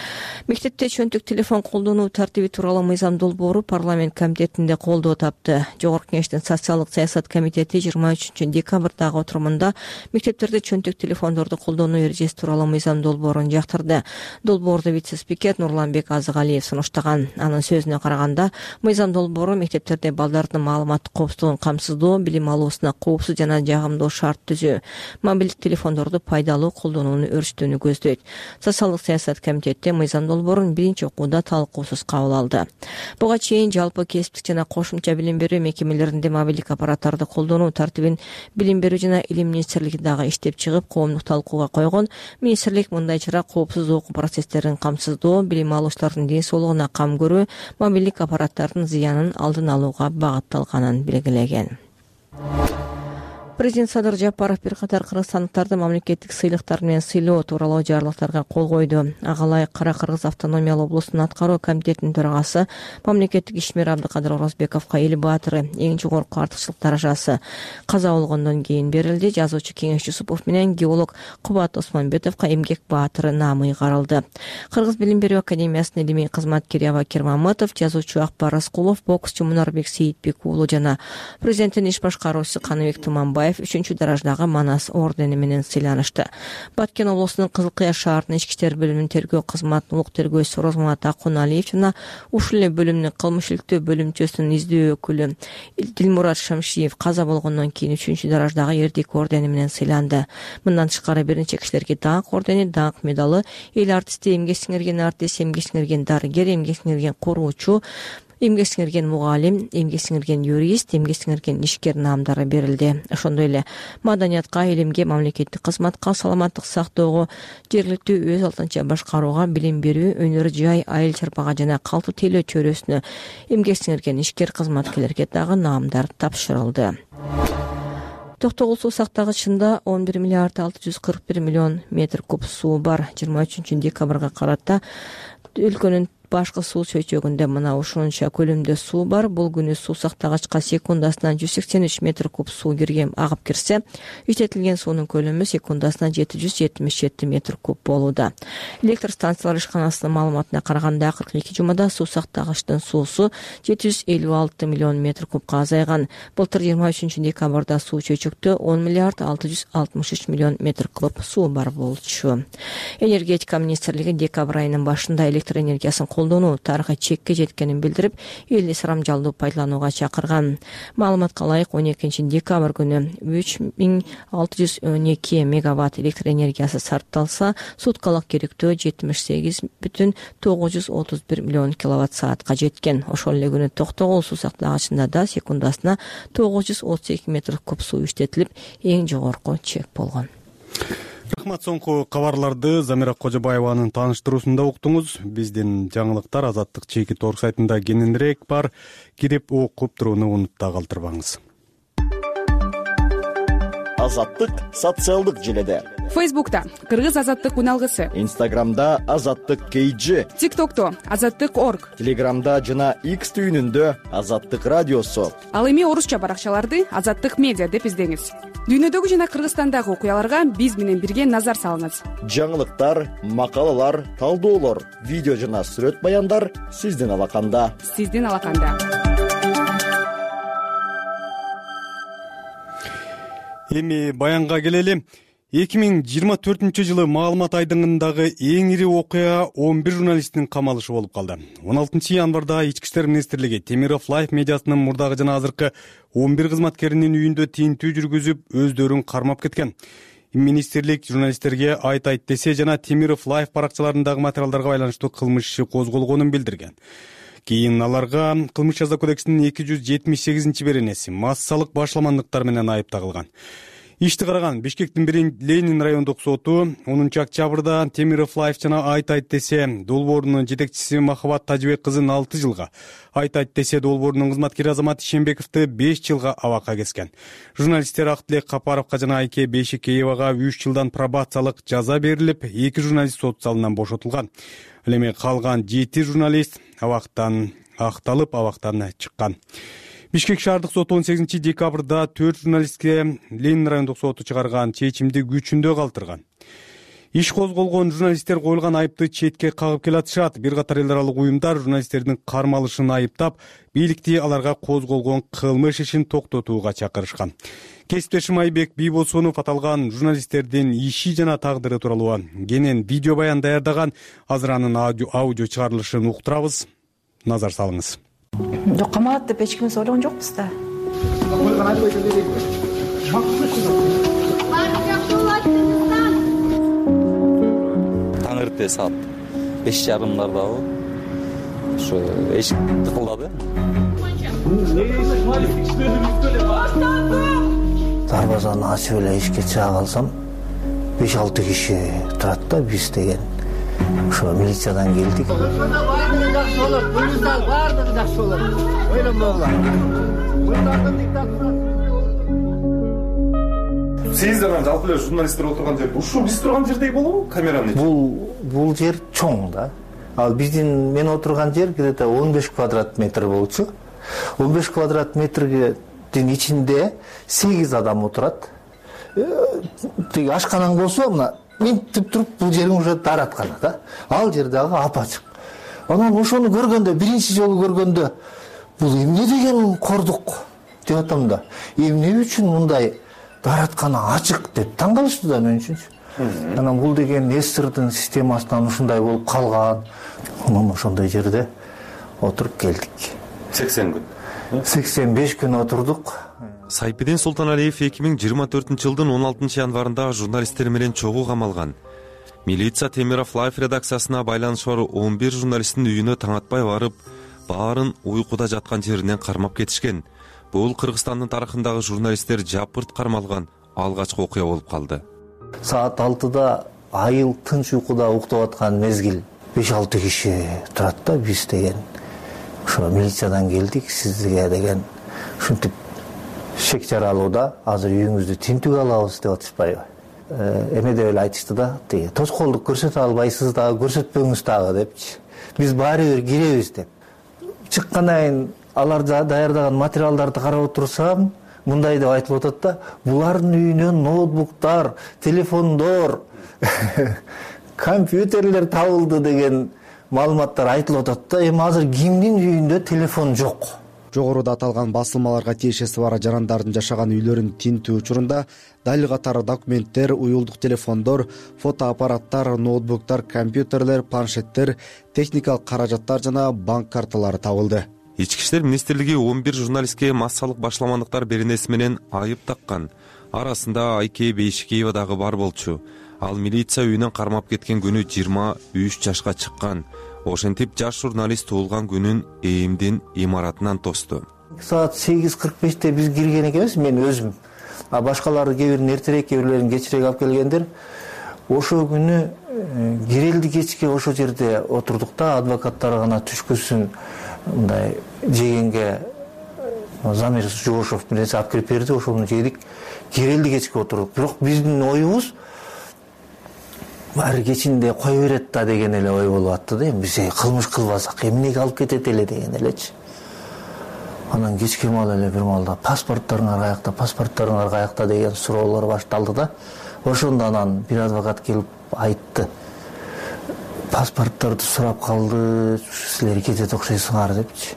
Мектепте чөнтүк телефон колдонуу тартиби тууралуу мыйзам долбоору парламент комитетинде колдоо тапты. Жогорку Кеңештин социалдык саясат комитети жыйырма үчүнчү декабрдагы отурумунда мектептерде чөнтүк телефондорду колдонуу эрежеси тууралуу мыйзам долбоорун жактырды. Долбоорду вице-спикер Нурланбек Азыгалиев сунуштаган. Анын сөзүнө караганда, мыйзам долбоору мектептерде балдардын маалыматтык коопсуздугун камсыздоо, билим алуусуна коопсуз жана жагымдуу шарт түзүү, мобилдик телефондорду пайдалуу колдонууну өрчүтүүнү көздөйт. Социалдык саясат комитети мыйзам долбоорун биринчи окууда талкуусуз кабыл алды. Буга чейин жалпы кесиптик жана кошумча билим берүү мекемелеринде мобилдик аппараттарды колдонуу тартибин билим берүү жана илим министрлиги дагы иштеп чыгып, коомдук талкууга койгон. Министрлик мындайча коопсуз окуу процесстерин камсыздоо, билим алуучулардын ден соолугуна кам көрүү, мобилдик аппараттардын зыянын алдын алууга багытталганын белгилеген. Президент Садыр Жапаров бир катар кыргызстандыктарды мамлекеттик сыйлыктар менен сыйлоо тууралуу жарлыктарга кол койду. Агалай Кара Кыргыз автономиялык облустунун аткаруу комитетинин төрагасы, мамлекеттик ишмер Абдыкадыр Орозбековго эл баатыры, эң жогорку артыкчылык даражасы каза болгондон кийин берилди. Жазуучу Кеңеш Жусупов менен геолог Кубат Осмонбетовго эмгек баатыры наамы ыйгарылды. Кыргыз билим берүү академиясынын илимий кызматкери Абакир Мамытов, жазуучу Акбар Раскулов, боксчу Мунарбек Сейитбек уулу жана президенттин иш башкаруучусу Каныбек Туманбаев үчүнчү дараждагы Манас ордени менен сыйланышты. Баткен облусунун Кызыл Кыя шаарынын ички иштер бөлүмүнүн тергөө кызматынын улук тергөөчүсү Розмат Акуналиев жана ушул эле бөлүмдүн кылмыш иликтөө бөлүмчөсүнүн издөө өкүлү Дилмурат Шамшиев каза болгондон кийин үчүнчү дараждагы Эрдик ордени менен сыйланды. Мындан тышкары бир нече кишилерге даңк ордени, даңк медалы, эл артисти, эмгек сиңирген артист, эмгек сиңирген дарыгер, эмгек сиңирген куруучу, эмгек сиңирген мугалим, эмгек сиңирген юрист, эмгек сиңирген ишкер наамдары берилди. Ошондой эле маданиятка, илимге, мамлекеттик кызматка, саламаттык сактоого, жергиликтүү өз алдынча башкарууга, билим берүү, өнөр жай, айыл чарбага жана калтуу тейлөө чөйрөсүнө эмгек сиңирген ишкер кызматкерлерге дагы наамдар тапшырылды. Токтогул суу сактагычында он бир миллиард алты жүз кырк бир миллион метр куб суу бар. жыйырма үчүнчү декабрга карата өлкөнүн башкы суу чөйчөгүндө мына ушунча көлөмдө суу бар. Бул күнү суу сактагычка секундасына жүз сексен үч метр куб суу кирген агып кирсе, иштетилген суунун көлөмү секундасына жети жүз жетимиш жети метр куб болууда. Электр станциялар ишканасынын маалыматына караганда, кырк эки жумада суу сактагычтын суусу жети жүз элүү алты миллион метр кубка азайган. Былтыр жыйырма үчүнчү декабрда суу чөйчөктө он миллиард алты жүз алтымыш үч миллион метр куб суу бар болчу. Энергетика министрлиги декабрь айынын башында электр энергиясын колдонуу тарыхый чекке жеткенин билдирип, элди сарамжалдуу пайдаланууга чакырган. Маалыматка ылайык он экинчи декабрь күнү үч миң алты жүз он эки мегаватт электр энергиясы сарпталса, суткалык керектөө жетимиш сегиз бүтүн тогуз жүз отуз бир миллион киловатт саатка жеткен. Ошол эле күнү Токтогул суу сактагычында да секундасына тогуз жүз отуз эки метр куб суу иштетилип, эң жогорку чек болгон. Рахмат, соңку кабарларды Замира Кожобаеванын тааныштыруусунда уктуңуз. Биздин жаңылыктар Азаттык чеки торг сайтында кененирээк бар. Кирип окуп турууну унутпай калтырбаңыз. Азаттык социалдык желеде. Фейсбукта Кыргыз азаттык уналгысы. Инстаграмда Азаттык кейджи. ТикТокто Азаттык орг. Телеграмда жана X түйүнүндө Азаттык радиосу. Ал эми орусча баракчаларды Азаттык медиа деп издеңиз. Дүйнөдөгү жана Кыргызстандагы окуяларга биз менен бирге назар салыңыз. Жаңылыктар, макалалар, талдоолор, видео жана сүрөт баяндар сиздин алаканда. Сиздин алаканда. Эми баянга келели. эки миң жыйырма төртүнчү жылы маалымат айдыңындагы эң ири окуя он бир журналисттин камалышы болуп калды. он алтынчы январда Ички иштер министрлиги Темиров Лайф медиасынын мурдагы жана азыркы он бир кызматкеринин үйүндө тинтүү жүргүзүп, өздөрүн кармап кеткен. Министрлик журналисттерге айт айт десе жана Темиров Лайф баракчаларындагы материалдарга байланыштуу кылмыш иши козголгонун билдирген. Кийин аларга Кылмыш жаза кодексинин эки жүз жетимиш сегизинчи беренеси массалык башламандыктар менен айып тагылган. Ишти караган Бишкектин бир Ленин райондук соту онунчу октябрда Темиров Лайф жана айт айт десе долбоорунун жетекчиси Махабат Тажыбек кызын алты жылга, айт айт десе долбоорунун кызматкери Азамат Ишенбековду беш жылга абакка кескен. Журналисттер Актилек Капаровго жана Айке Бейшекеевага үч жылдан пробациялык жаза берилип, эки журналист сот залынан бошотулган. Ал эми калган жети журналист абактан акталып, абактан чыккан. Бишкек шаардык соту он сегизинчи декабрда төрт журналистке Ленин райондук соту чыгарган чечимди күчүндө калтырган. иш козголгон журналисттер коюлган айыпты четке кагып келатышат. Бир катар эл аралык уюмдар журналисттердин кармалышын айыптап, бийликти аларга козголгон кылмыш ишин токтотууга чакырышкан. Кесиптешим Айбек Бийбосунов аталган журналисттердин иши жана тагдыры тууралуу кенен видео баян даярдаган. Азыр анын аудио чыгарылышын уктурабыз. Назар салыңыз. Жок, камалат деп эч кимибиз ойлогон жокпуз да. Таң эрте саат беш жарымдардабы ошо эшик тыкылдады. Дарбазаны ачып эле эшикке чыга калсам, беш алты киши турат да, биз деген. Ошо милициядан келдик. Баардыгы жакшы болот, буюрсак баардыгы жакшы болот. Ойлонбогула. Мындардын диктатурасы. Сиздер жалпы эле журналисттер отурган жер ушул биз турган жердей болобу? Камеранын ичи? Бул бул жер чоң да. Ал биздин мен отурган жер где-то он беш квадрат метр болчу. он беш квадрат метрдин ичинде сегиз адам отурат. Тиги ашканаң болсо, мына мынтип туруп бул жерин уже тараткан да. Ал жер дагы апачык. Анан ошону көргөндө, биринчи жолу көргөндө, бул эмне деген кордук деп атам да. Эмне үчүн мындай таратканы ачык деп таң калышты да мен үчүнчү. Анан бул деген эсирдин системасынан ушундай болуп калган. Анан ошондой жерде отуруп келдик. сексен күн. сексен беш күн отурдук. Сайпидин Султаналиев эки миң жыйырма төртүнчү жылдын он алтынчы январында журналисттер менен чогуу камалган. Милиция Темиров Лайф редакциясына байланышы бар он бир журналисттин үйүнө таң атпай барып, баарын уйкуда жаткан жеринен кармап кетишкен. Бул Кыргызстандын тарыхындагы журналисттер жапырт кармалган алгачкы окуя болуп калды. Саат алтыда айыл тынч уйкуда уктап аткан мезгил беш алты киши турат да, биз деген. Ошо милициядан келдик, сизге деген ушинтип шек жаралууда, азыр үйүңүздү тинтүүгө алабыз деп атышпайбы? Эме деп эле айтышты да, тиги тоскоолдук көрсөтө албайсыз дагы, көрсөтпөңүз дагы депчи. Биз баары бир киребиз деп. Чыккандан кийин алар даярдаган материалдарды карап отурсам, мындай деп айтылып атат да, булардын үйүнөн ноутбуктар, телефондор, компьютерлер табылды деген маалыматтар айтылып атат да. Эми азыр кимдин үйүндө телефон жок? Жогоруда аталган басылмаларга тиешеси бар жарандардын жашаган үйлөрүн тинтүү учурунда дал катары документтер, уюлдук телефондор, фотоаппараттар, ноутбуктар, компьютерлер, планшеттер, техникалык каражаттар жана банк карталары табылды. Ички иштер министрлиги он бир журналистке массалык башламандыктар беренеси менен айып таккан. Арасында Айке Бейшикеева дагы бар болчу. Ал милиция үйүнөн кармап кеткен күнү жыйырма үч жашка чыккан. Ошентип жаш журналист туулган күнүн ээмдин имаратынан тосту. Саат сегиз кырк беште биз кирген экенбиз, мен өзүм. А башкалары кээ бирин эртерээк, кээ бирлерин кечирээк алып келгендер. Ошол күнү кирелди кечке ошол жерде отурдук да, адвокаттар гана түшкүсүн мындай жегенге Замир Жошов менен алып кирип берди, ошону жедик. Кирелди кечке отурдук. Бирок биздин оюбуз баары кечинде кое берет да деген эле ой болуп атты да. Биз кылмыш кылбасак эмнеге алып кетет эле деген элечи. Анан кечке маал эле бир маалда паспортторуңар каякта, паспортторуңар каякта деген суроолор башталды да. Ошондо анан бир адвокат келип айтты. Паспортторду сурап калды, силер кетет окшойсуңар депчи.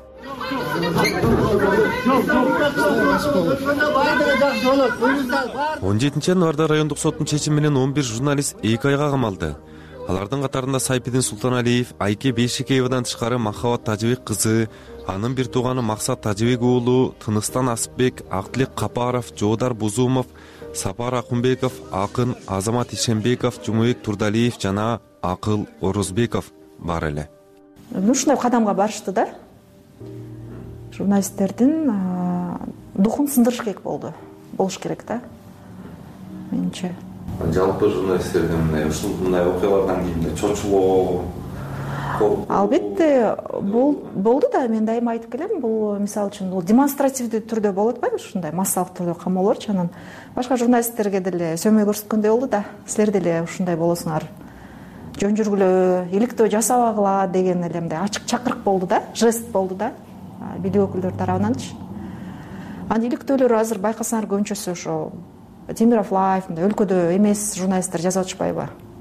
он жетинчи январда райондук соттун чечими менен он бир журналист эки айга камалды. Алардын катарында Сайпидин Султаналиев, Айке Бейшикеевадан тышкары Махабат Тажыбек кызы, анын бир тууганы Максат Тажыбек уулу, Тыныстан Асыпбек, Актилек Капаров, Жоодар Бузумов, Сапар Акунбеков, Акын Азамат Ишенбеков, Жумабек Турдалиев жана Акыл Орозбеков бар эле. Ушундай кадамга барышты да. Журналисттердин духун сындырыш керек болду. Болуш керек да. Менче. Жалпы журналисттердин мындай ушундай окуялардан кийин чочулоо. Албетте болду да, мен дайыма айтып келем, бул мисалы үчүн бул демонстративдүү түрдө болуп атпайбы, ушундай массалык түрдө камоолорчу, анан башка журналисттерге деле сөмөй көрсөткөндөй болду да. Силер деле ушундай болосуңар. Жөн жүргүлө, иликтөө жасабагыла деген эле мындай ачык чакырык болду да, жест болду да. Бийлик өкүлдөрү тарабынанчы. Анан иликтөөлөр азыр байкасаңар көбүнчөсү ошо Темиров Лайф, өлкөдө эмес журналисттер жазып атышпайбы?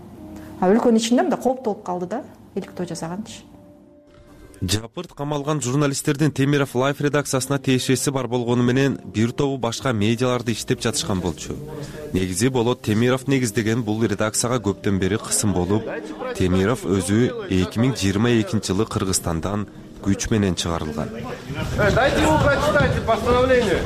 а өлкөнүн ичинде мындай кооптуу болуп калды да иликтөө жасаганчы. Жапырт камалган журналисттердин Темиров Лайф редакциясына тиешеси бар болгону менен бир тобу башка медиаларды иштеп жатышкан болчу. Негизи болот Темиров негиздеген бул редакцияга көптөн бери кысым болуп, Темиров өзү эки миң жыйырма экинчи жылы Кыргызстандан күч менен чыгарылган. Дайте ему прочитайте постановление.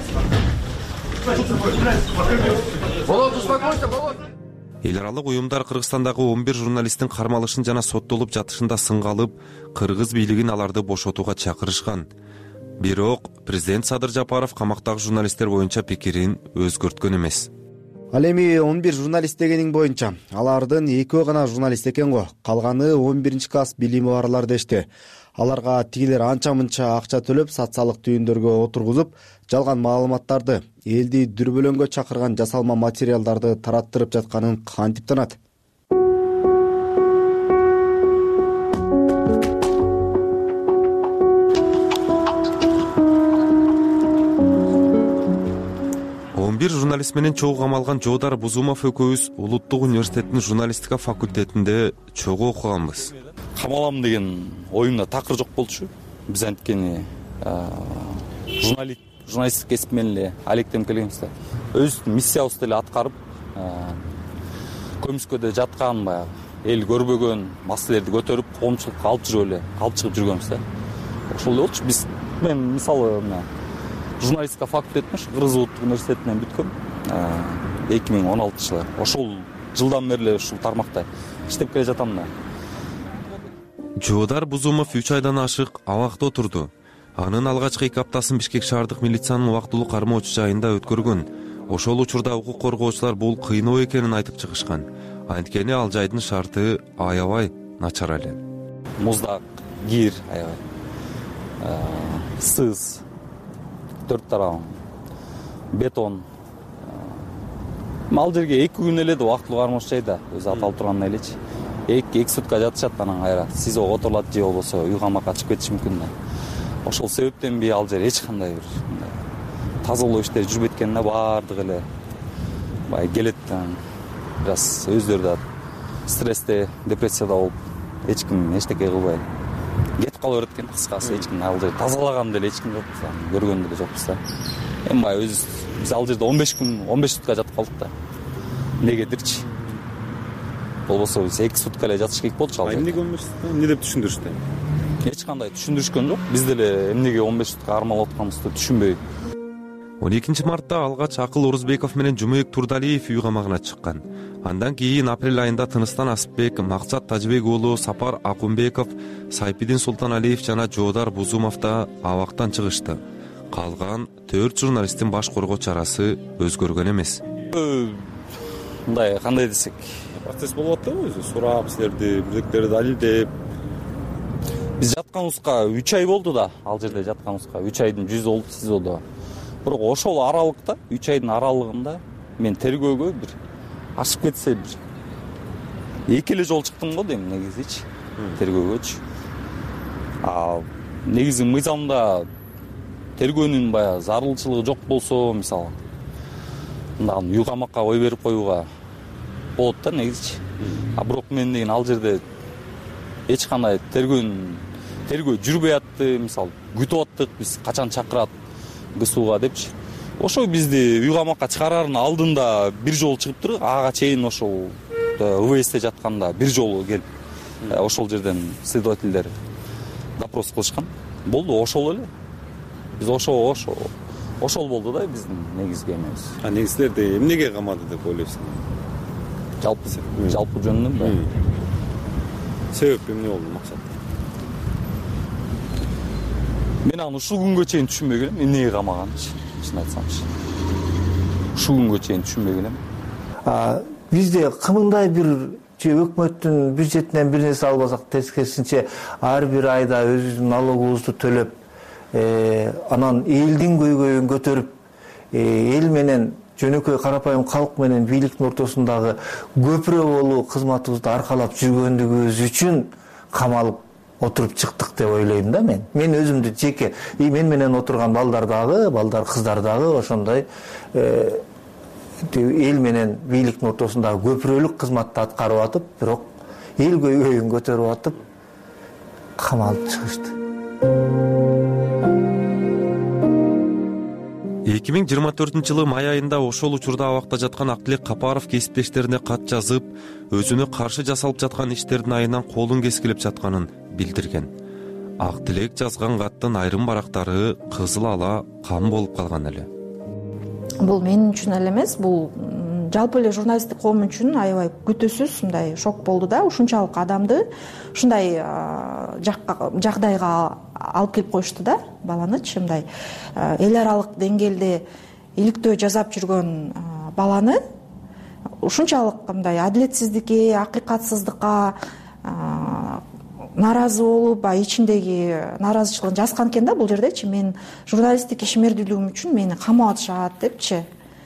Болот, успокойся, Болот. Эл аралык уюмдар Кыргызстандагы он бир журналисттин кармалышын жана соттолуп жатышында сынга алып, кыргыз бийлигин аларды бошотууга чакырышкан. Бирок президент Садыр Жапаров камактагы журналисттер боюнча пикирин өзгөрткөн эмес. Ал эми он бир журналист дегениң боюнча алардын экөө гана журналист экен го. Калганы он биринчи класс билими барлар дешти. Аларга тигилер анча-мынча акча төлөп социалдык түйүндөргө отургузуп, жалган маалыматтарды, элди дүрбөлөңгө чакырган жасалма материалдарды тараттырып жатканын кантип танат? он бир журналист менен чогуу камалган Жоодар Бузумов экөөбүз Улуттук университеттин журналистика факультетинде чогуу окуганбыз. Камалам деген оюмда такыр жок болчу. Биз анткени журналист журналисттик кесип менен эле алектенип келгенбиз да. Өзүбүздүн миссиябызды эле аткарып, көмүскөдө жаткан баягы эл көрбөгөн маселелерди көтөрүп, коомчулукка алып жүрүп эле, алып чыгып жүргөнбүз да. Ошол эле болчу. Биз мен мисалы мына журналистика факультетин Кыргыз Улуттук университетинен бүткөм. эки миң он алтынчы жылы. Ошол жылдан бери эле ушул тармакта иштеп келе жатам да. Жоодар Бузумов үч айдан ашык абакта отурду. Анын алгачкы эки аптасын Бишкек шаардык милициянын убактылуу кармоочу жайында өткөргөн. Ошол учурда укук коргоочулар бул кыйноо экенин айтып чыгышкан. Анткени ал жайдын шарты аябай начар эле. Муздак, кир, аябай. Сыз, төрт тарабы, бетон. Ал жерге эки күн эле да убактылуу кармоочу жайда, өзү аталып тургандай элечи. эки сутка жатышат, анан кайра сизо отурулат же болбосо үй камакка чыгып кетиши мүмкүн да. Ошол себептен би ал жер эч кандай бир тазалоо иштери жүрбөйт экен да, баардыгы эле бай келет да. Бираз өздөрү да стрессте, депрессияда болуп, эч ким эчтеке кылбай кетип кала берет экен. Кыскасы эч ким ал жерди тазалаган деле эч ким жок, көргөн деле жокпуз да. Эми бай өзүбүз биз ал жерде он беш күн, он беш сутка жатып калдык да. Негедирчи? Болбосо биз эки сутка эле жатыш керек болчу ал жерде. Эмнеге он беш сутка? Эмне деп түшүндүрүштү? Эч кандай түшүндүрүшкөн жок. Биз деле эмнеге он беш сутка кармалып атканыбызды түшүнбөй. он экинчи мартта алгач Акыл Орузбеков менен Жумейк Турдалиев үй камагына чыккан. Андан кийин апрель айында Тыныстан Асыпбек, Максат Тажыбек уулу, Сапар Акунбеков, Сайпидин Султаналиев жана Жоодар Бузумов да абактан чыгышты. Калган төрт журналисттин баш коргоо чарасы өзгөргөн эмес. Мындай кандай десек, процесс болуп атпайбы өзү? Сурап, силерди бирдектерди далилдеп. Биз жатканыбызга үч ай болду да, ал жерде жатканыбызга үч айдын жүзү болду сизодо. Бирок ошол аралыкта, үч айдын аралыгында мен тергөөгө бир ашып кетсе бир эки эле жолу чыктым го дейм негизичи, тергөөгөчү. А негизи мыйзамда тергөөнүн баягы зарылчылыгы жок болсо, мисалы, мындан үй камакка кой берип коюуга болот да негизичи. А бирок мен деген ал жерде эч кандай тергөөнүн тергөө жүрбөй атты, мисалы, күтүп аттык, биз качан чакырат ГСУга депчи. Ошо бизди үй камакка чыгарардын алдында бир жолу чыгып туруп, ага чейин ошол ВВСте жатканда бир жолу келип, ошол жерден следовательдер допрос кылышкан. Болду, ошол эле. Биз ошо ошо ошол болду да биздин негизги эмебиз. А негизлерди эмнеге камады деп ойлойсуң? Жалпы жалпы жөнүндөн ба? Себеп эмне болду, максат? Мен аны ушул күнгө чейин түшүнбөй келем, эмнеге камаганычы, чын айтсамчы. Ушул күнгө чейин түшүнбөй келем. А бизде кымындай бир же өкмөттүн бюджетинен бир нерсе албасак, тескерисинче ар бир айда өзүбүздүн налогубузду төлөп, анан элдин көйгөйүн көтөрүп, эл менен жөнөкөй карапайым калк менен бийликтин ортосундагы көпүрө болуу кызматыбызды аркалап жүргөндүгүбүз үчүн камалып отуруп чыктык деп ойлойм да мен. Мен өзүмдү жеке, и мен менен отурган балдар дагы, балдар кыздар дагы ошондой эл менен бийликтин ортосундагы көпүрөлүк кызматты аткарып атып, бирок эл көйгөйүн көтөрүп атып камалып чыгышты. эки миң жыйырма төртүнчү жылы май айында ошол учурда абакта жаткан Актилек Капаров кесиптештерине кат жазып, өзүнө каршы жасалып жаткан иштердин айынан колун кескилеп жатканын билдирген. Актилек жазган каттын айрым барактары кызыл ала кам болуп калган эле. Бул мен үчүн эле эмес, бул жалпы эле журналисттик коом үчүн аябай күтүүсүз мындай шок болду да. Ушунчалык адамды ушундай жагдайга алып келип коюшту да, баланычы мындай эл аралык деңгээлде иликтөө жасап жүргөн баланы ушунчалык мындай адилетсиздикке, акыйкатсыздыкка нааразы болуп, ичиндеги нааразычылыгын жазган экен да бул жердечи. Мен журналисттик ишмердүүлүгүм үчүн мени камап атышат депчи.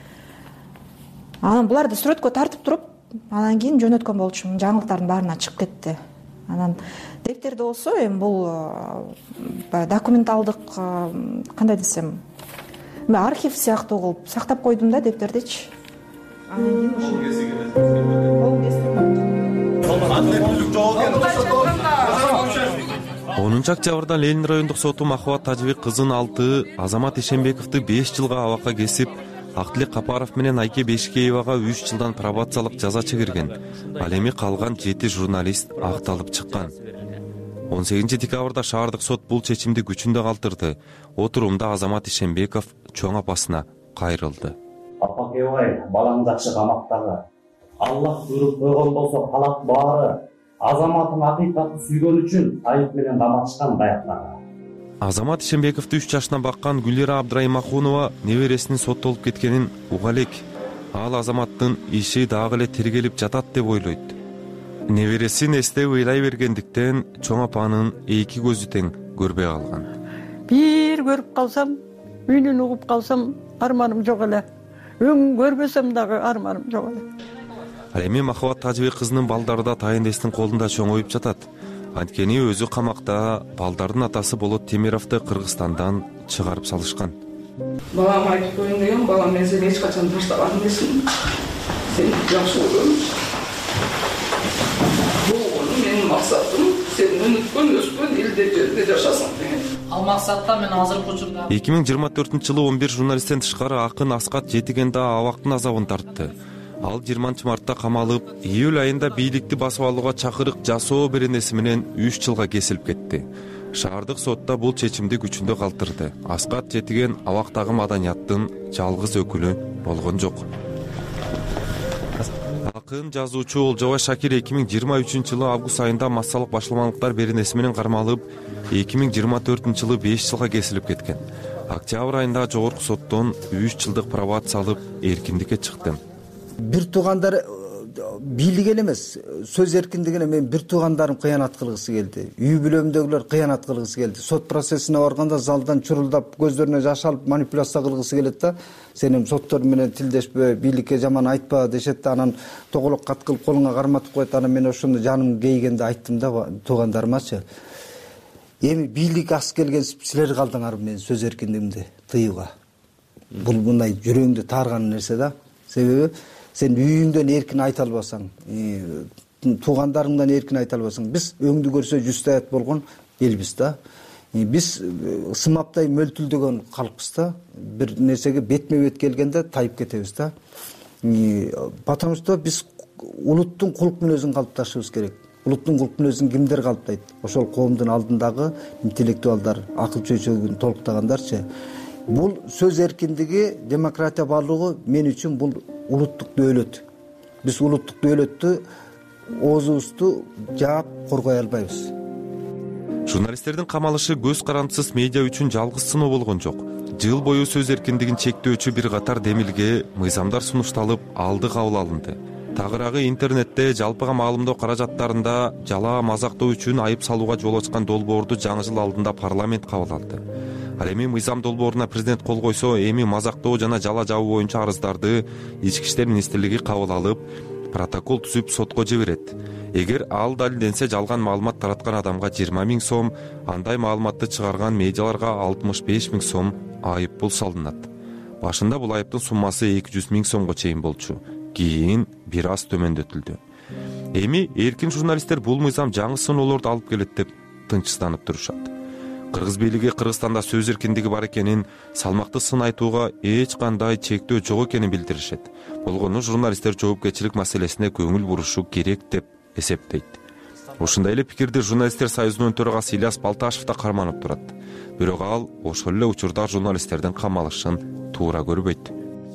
Анан буларды сүрөткө тартып туруп, анан кийин жөнөткөн болчумун. Жаңылыктардын баарына чыгып кетти. Анан дептерде болсо эми бул документалдык, кандай десем, архив сыяктуу кылып сактап койдум да дептердечи. Анан онунчу октябрда Ленин райондук соту Махабат Тажыбек кызын алты, Азамат Ишенбековду беш жылга абакка кесип, Актилек Капаров менен Айке Бешикеевага үч жылдан пробациялык жаза чегирген. Ал эми калган жети журналист акталып чыккан. он сегизинчи декабрда шаардык сот бул чечимди күчүндө калтырды. Отурумда Азамат Ишенбеков чоң апасына кайрылды. Апакебай, балаң жакшы камактагы. Аллах буйруп койгон болсо калат баары. Азаматтын акыйкатын сүйгөн үчүн айып менен каматышкан даяктагы. Азамат Ишенбековду үч жашынан баккан Гүлира Абдраймахунова небересинин соттолуп кеткенин уга элек. Ал Азаматтын иши дагы эле тиргелип жатат деп ойлойт. Небересин эстеп ыйлай бергендиктен чоң апанын эки көзү тең көрбөй калган. Бир көрүп калсам, үнүн угуп калсам, арманым жок эле. Өң көрбөсөм дагы арманым жок эле. Ал эми Махабат Тажыбек кызынын балдары да тайындестин колунда чоңоюп жатат. Анткени өзү камакта, балдардын атасы Болот Темировду Кыргызстандан чыгарып салышкан. Балам айтып коеюн деген, балам мен сени эч качан таштаган эмесмин. Сени жакшы көрөм. Бул менин максатым сен өнүккөн, өскөн элде жерде жашасың деген. Ал максатта мен азыркы учурда эки миң жыйырма төртүнчү жылы он бир журналисттен тышкары акын Аскат Жетиген да абактын азабын тартты. Ал жыйырманчы мартта камалып, июль айында бийликти басып алууга чакырык жасоо беренеси менен үч жылга кесилип кетти. Шаардык сотта бул чечимди күчүндө калтырды. Аскат Жетиген абактагы маданияттын жалгыз өкүлү болгон жок. Акын жазуучу Олжобай Шакир эки миң жыйырма үчүнчү жылы август айында массалык башаламалыктар беренеси менен кармалып, эки миң жыйырма төртүнчү жылы беш жылга кесилип кеткен. Октябрь айында жогорку соттон үч жылдык пробация алып, эркиндикке чыкты. Бир туугандар бийлик эле эмес, сөз эркиндигине мен бир туугандарым кыянат кылгысы келди. Үй бүлөмдөгүлөр кыянат кылгысы келди. Сот процессине барганда залдан чурулдап, көздөрүнө жаш алып манипуляция кылгысы келет да. Сенин соттор менен тилдешпе, бийликке жаман айтпа дешет да, анан тоголок кат кылып колуңа карматып коет. Анан мен ошондо жаным кейгенде айттым да туугандарымачы. Эми бийлик ас келген силер калдыңар менин сөз эркиндигимди тыюуга. Бул мындай жүрөгүңдү таарган нерсе да. Себеби сен үйүңдөн эркин айта албасаң, туугандарыңдан эркин айта албасаң, биз өңдү көрсө жүз аят болгон элбиз да. Биз сымаптай мөлтүлдөгөн калкпыз да. Бир нерсеге бетме бет келгенде тайып кетебиз да. Потому что биз улуттун кулк мүнөзүн калыпташыбыз керек. Улуттун кулк мүнөзүн кимдер калыптайт? Ошол коомдун алдындагы интеллектуалдар, акыл чөйчөгүн толуктагандарчы. Бул сөз эркиндиги, демократия барлыгы мен үчүн бул улуттук дөөлөт. Биз улуттук дөөлөттү оозубузду жаап коргой албайбыз. Журналисттердин камалышы көз карандысыз медиа үчүн жалгыз сыноо болгон жок. Жыл бою сөз эркиндигин чектөөчү бир катар демилге, мыйзамдар сунушталып, алды кабыл алынды. Тагыраагы интернетте жалпыга маалымдоо каражаттарында жала мазактоо үчүн айып салууга жол ачкан долбоорду жаңы жыл алдында парламент кабыл алды. Ал эми мыйзам долбооруна президент кол койсо, эми мазактоо жана жала жабуу боюнча арыздарды Ички иштер министрлиги кабыл алып, протокол түзүп сотко жиберет. Эгер ал далилденсе, жалган маалымат тараткан адамга жыйырма миң сом, андай маалыматты чыгарган медиаларга алтымыш беш миң сом айып пул салынат. башында бул айыптын суммасы эки жүз миң сомго чейин болчу, кийин бир аз төмөндөтүлдү. Эми эркин журналисттер бул мыйзам жаңы сыноолорду алып келет деп тынчсызданып турушат. Кыргыз бийлиги Кыргызстанда сөз эркиндиги бар экенин, салмактуу сын айтууга эч кандай чектөө жок экенин билдиришет. Болгону журналисттер жоопкерчилик маселесине көңүл бурушу керек деп эсептейт. Ушундай эле пикирди журналисттер союзунун төрагасы Ильяс Балташев да карманып турат. Бирок ал ошол эле учурда журналисттердин камалышын туура көрбөйт.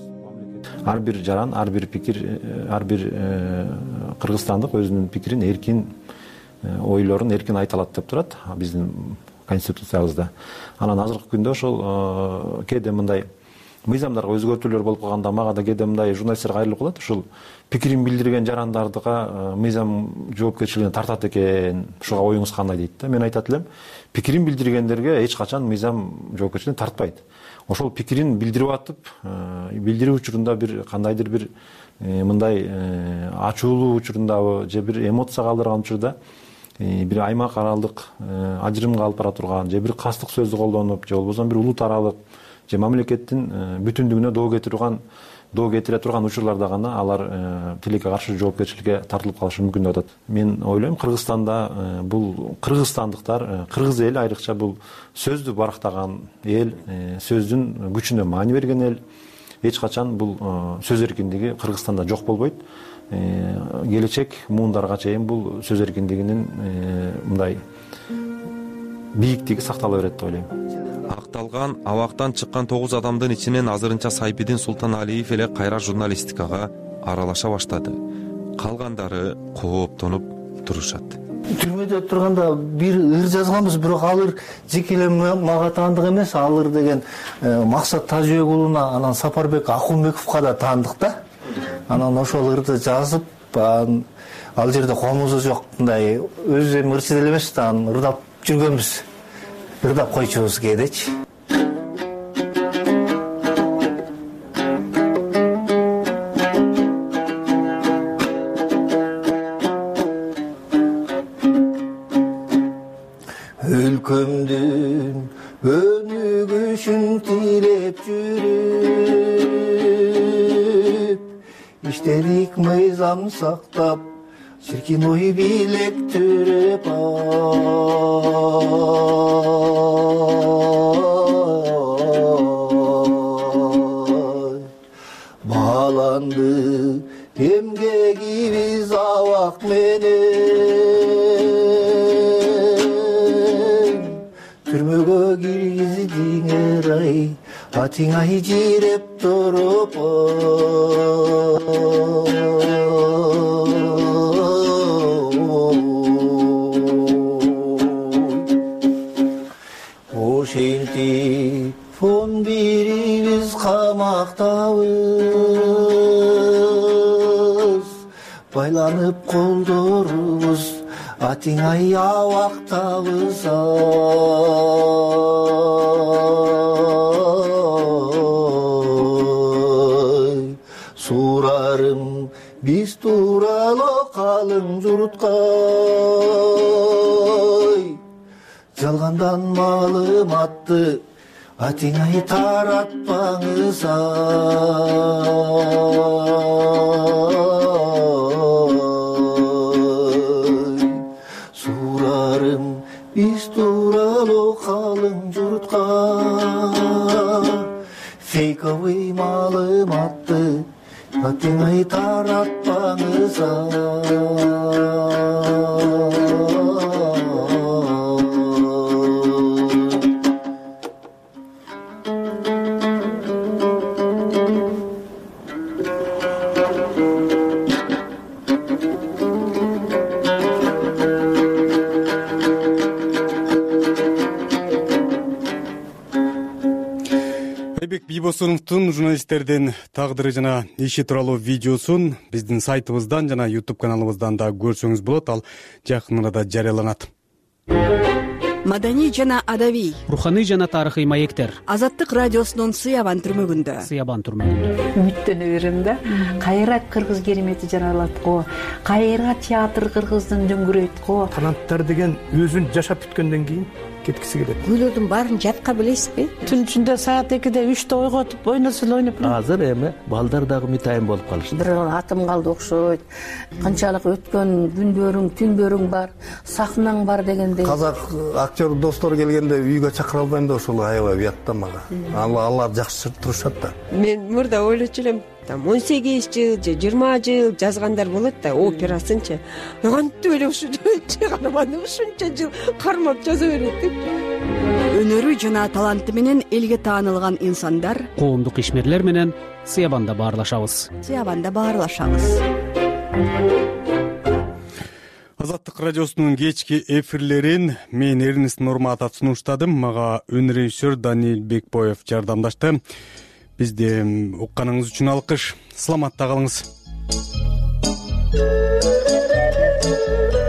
Ар бир жаран, ар бир пикир, ар бир кыргызстандык өзүнүн пикирин эркин, ойлорун эркин айта алат деп турат биздин конституциябызда. Анан азыркы күндө ошол кээде мындай мыйзамдарга өзгөртүүлөр болуп калганда мага да кээде мындай журналисттер кайрылып калат. Ушул пикирин билдирген жарандардыга мыйзам жоопкерчилигине тартат экен. Ушуга оюңуз кандай дейт да. Мен айтат элем, пикирин билдиргендерге эч качан мыйзам жоопкерчилигине тартпайт. Ошол пикирин билдирип атып, билдирүү учурунда бир кандайдыр бир мындай ачуулуу учурундабы же бир эмоция калтырган учурда бир аймак аралык ажырымга алып бара турган же бир кастык сөздү колдонуп же болбосо бир улут аралык же мамлекеттин бүтүндүгүнө доо кетире турган доо кетире турган учурларда гана алар тилекке каршы жоопкерчиликке тартылып калышы мүмкүн деп атат. Мен ойлойм, Кыргызстанда бул кыргызстандыктар, кыргыз эли айрыкча бул сөздү барактаган эл, сөздүн күчүнө маани берген эл. Эч качан бул сөз эркиндиги Кыргызстанда жок болбойт. Келечек муундарга чейин бул сөз эркиндигинин мындай бийиктиги сактала берет деп ойлойм. Акталган абактан чыккан тогуз адамдын ичинен азырынча Сайпидин Султаналиев эле кайра журналистикага аралаша баштады. Калгандары кооптонуп турушат. Түрмөдө турганда бир ыр жазганбыз, бирок ал ыр жеке эле мага таандык эмес, ал ыр деген Максат Тажыбек уулуна, анан Сапарбек Акунбековго да таандык да. Анан ошол ырды жазып, ал жерде комузу жок, мындай өзү эми ырчы деле эмес да, анан ырдап жүргөнбүз. Ырдап койчубуз кээдечи. Өлкөмдүн өнүгүшүн тилеп жүрүп, иштедик мыйзам сактап, чиркин ой бийлек түрөп бааланды эмгегибиз абак менен. Түрмөгө киргиздиңер ай, атыңай жиреп туруп ошентип он бирибиз камактабыз, байланып колдорубуз атыңай абактабыз. Сурарым биз тууралуу калың журтка, жалгандан маалыматты атыңай таратпаңыз. Сурарым биз тууралуу калың журтка, фейковый маалыматты атыңай таратпаңыз. Айбек Бийбосуновдун журналисттердин тагдыры жана иши тууралуу видеосун биздин сайтыбыздан жана YouTube каналыбыздан да көрсөңүз болот. Ал жакын арада жарыяланат. Маданий жана адабий, руханий жана тарыхый маектер. Азаттык радиосунун Сыябан түрмөгүндө. Сыябан түрмөгүндө. Үмүттөнө берем да. Кайра кыргыз керемети жаралат го. Кайра театр кыргыздын дөңгүрөйт го. Таланттар деген өзүн жашап бүткөндөн кийин кеткиси келет. Күйлөрдүн баарын жатка билесизби? Түн ичинде саат экиде үчтө ойготуп ойносо эле ойноп элем. Азыр эми балдар дагы үмүтайым болуп калышты. Бир атым калды окшойт. Канчалык өткөн күндөрүң, түндөрүң бар, сахнаң бар дегендей. Казак актер достор келгенде үйгө чакыра албайм да ошол аябай уятта мага. Алар жакшы турушат да. Мен мурда ойлочу элем, там он сегиз жыл же жыйырма жыл жазгандар болот да, операсынчы. Кантип эле ушу чыгарманы ушунча жыл кармап жаза берет деп. Өнөрү жана таланты менен элге таанылган инсандар коомдук ишмерлер менен Сыябанда баарлашабыз. Сыябанда баарлашабыз. Азаттык радиосунун кечки эфирлерин мен Эрнест Нурматов сунуштадым. Мага өнөр режиссер Даниил Бекбоев жардамдашты. Бизди укканыңыз үчүн алкыш. Саламатта калыңыз.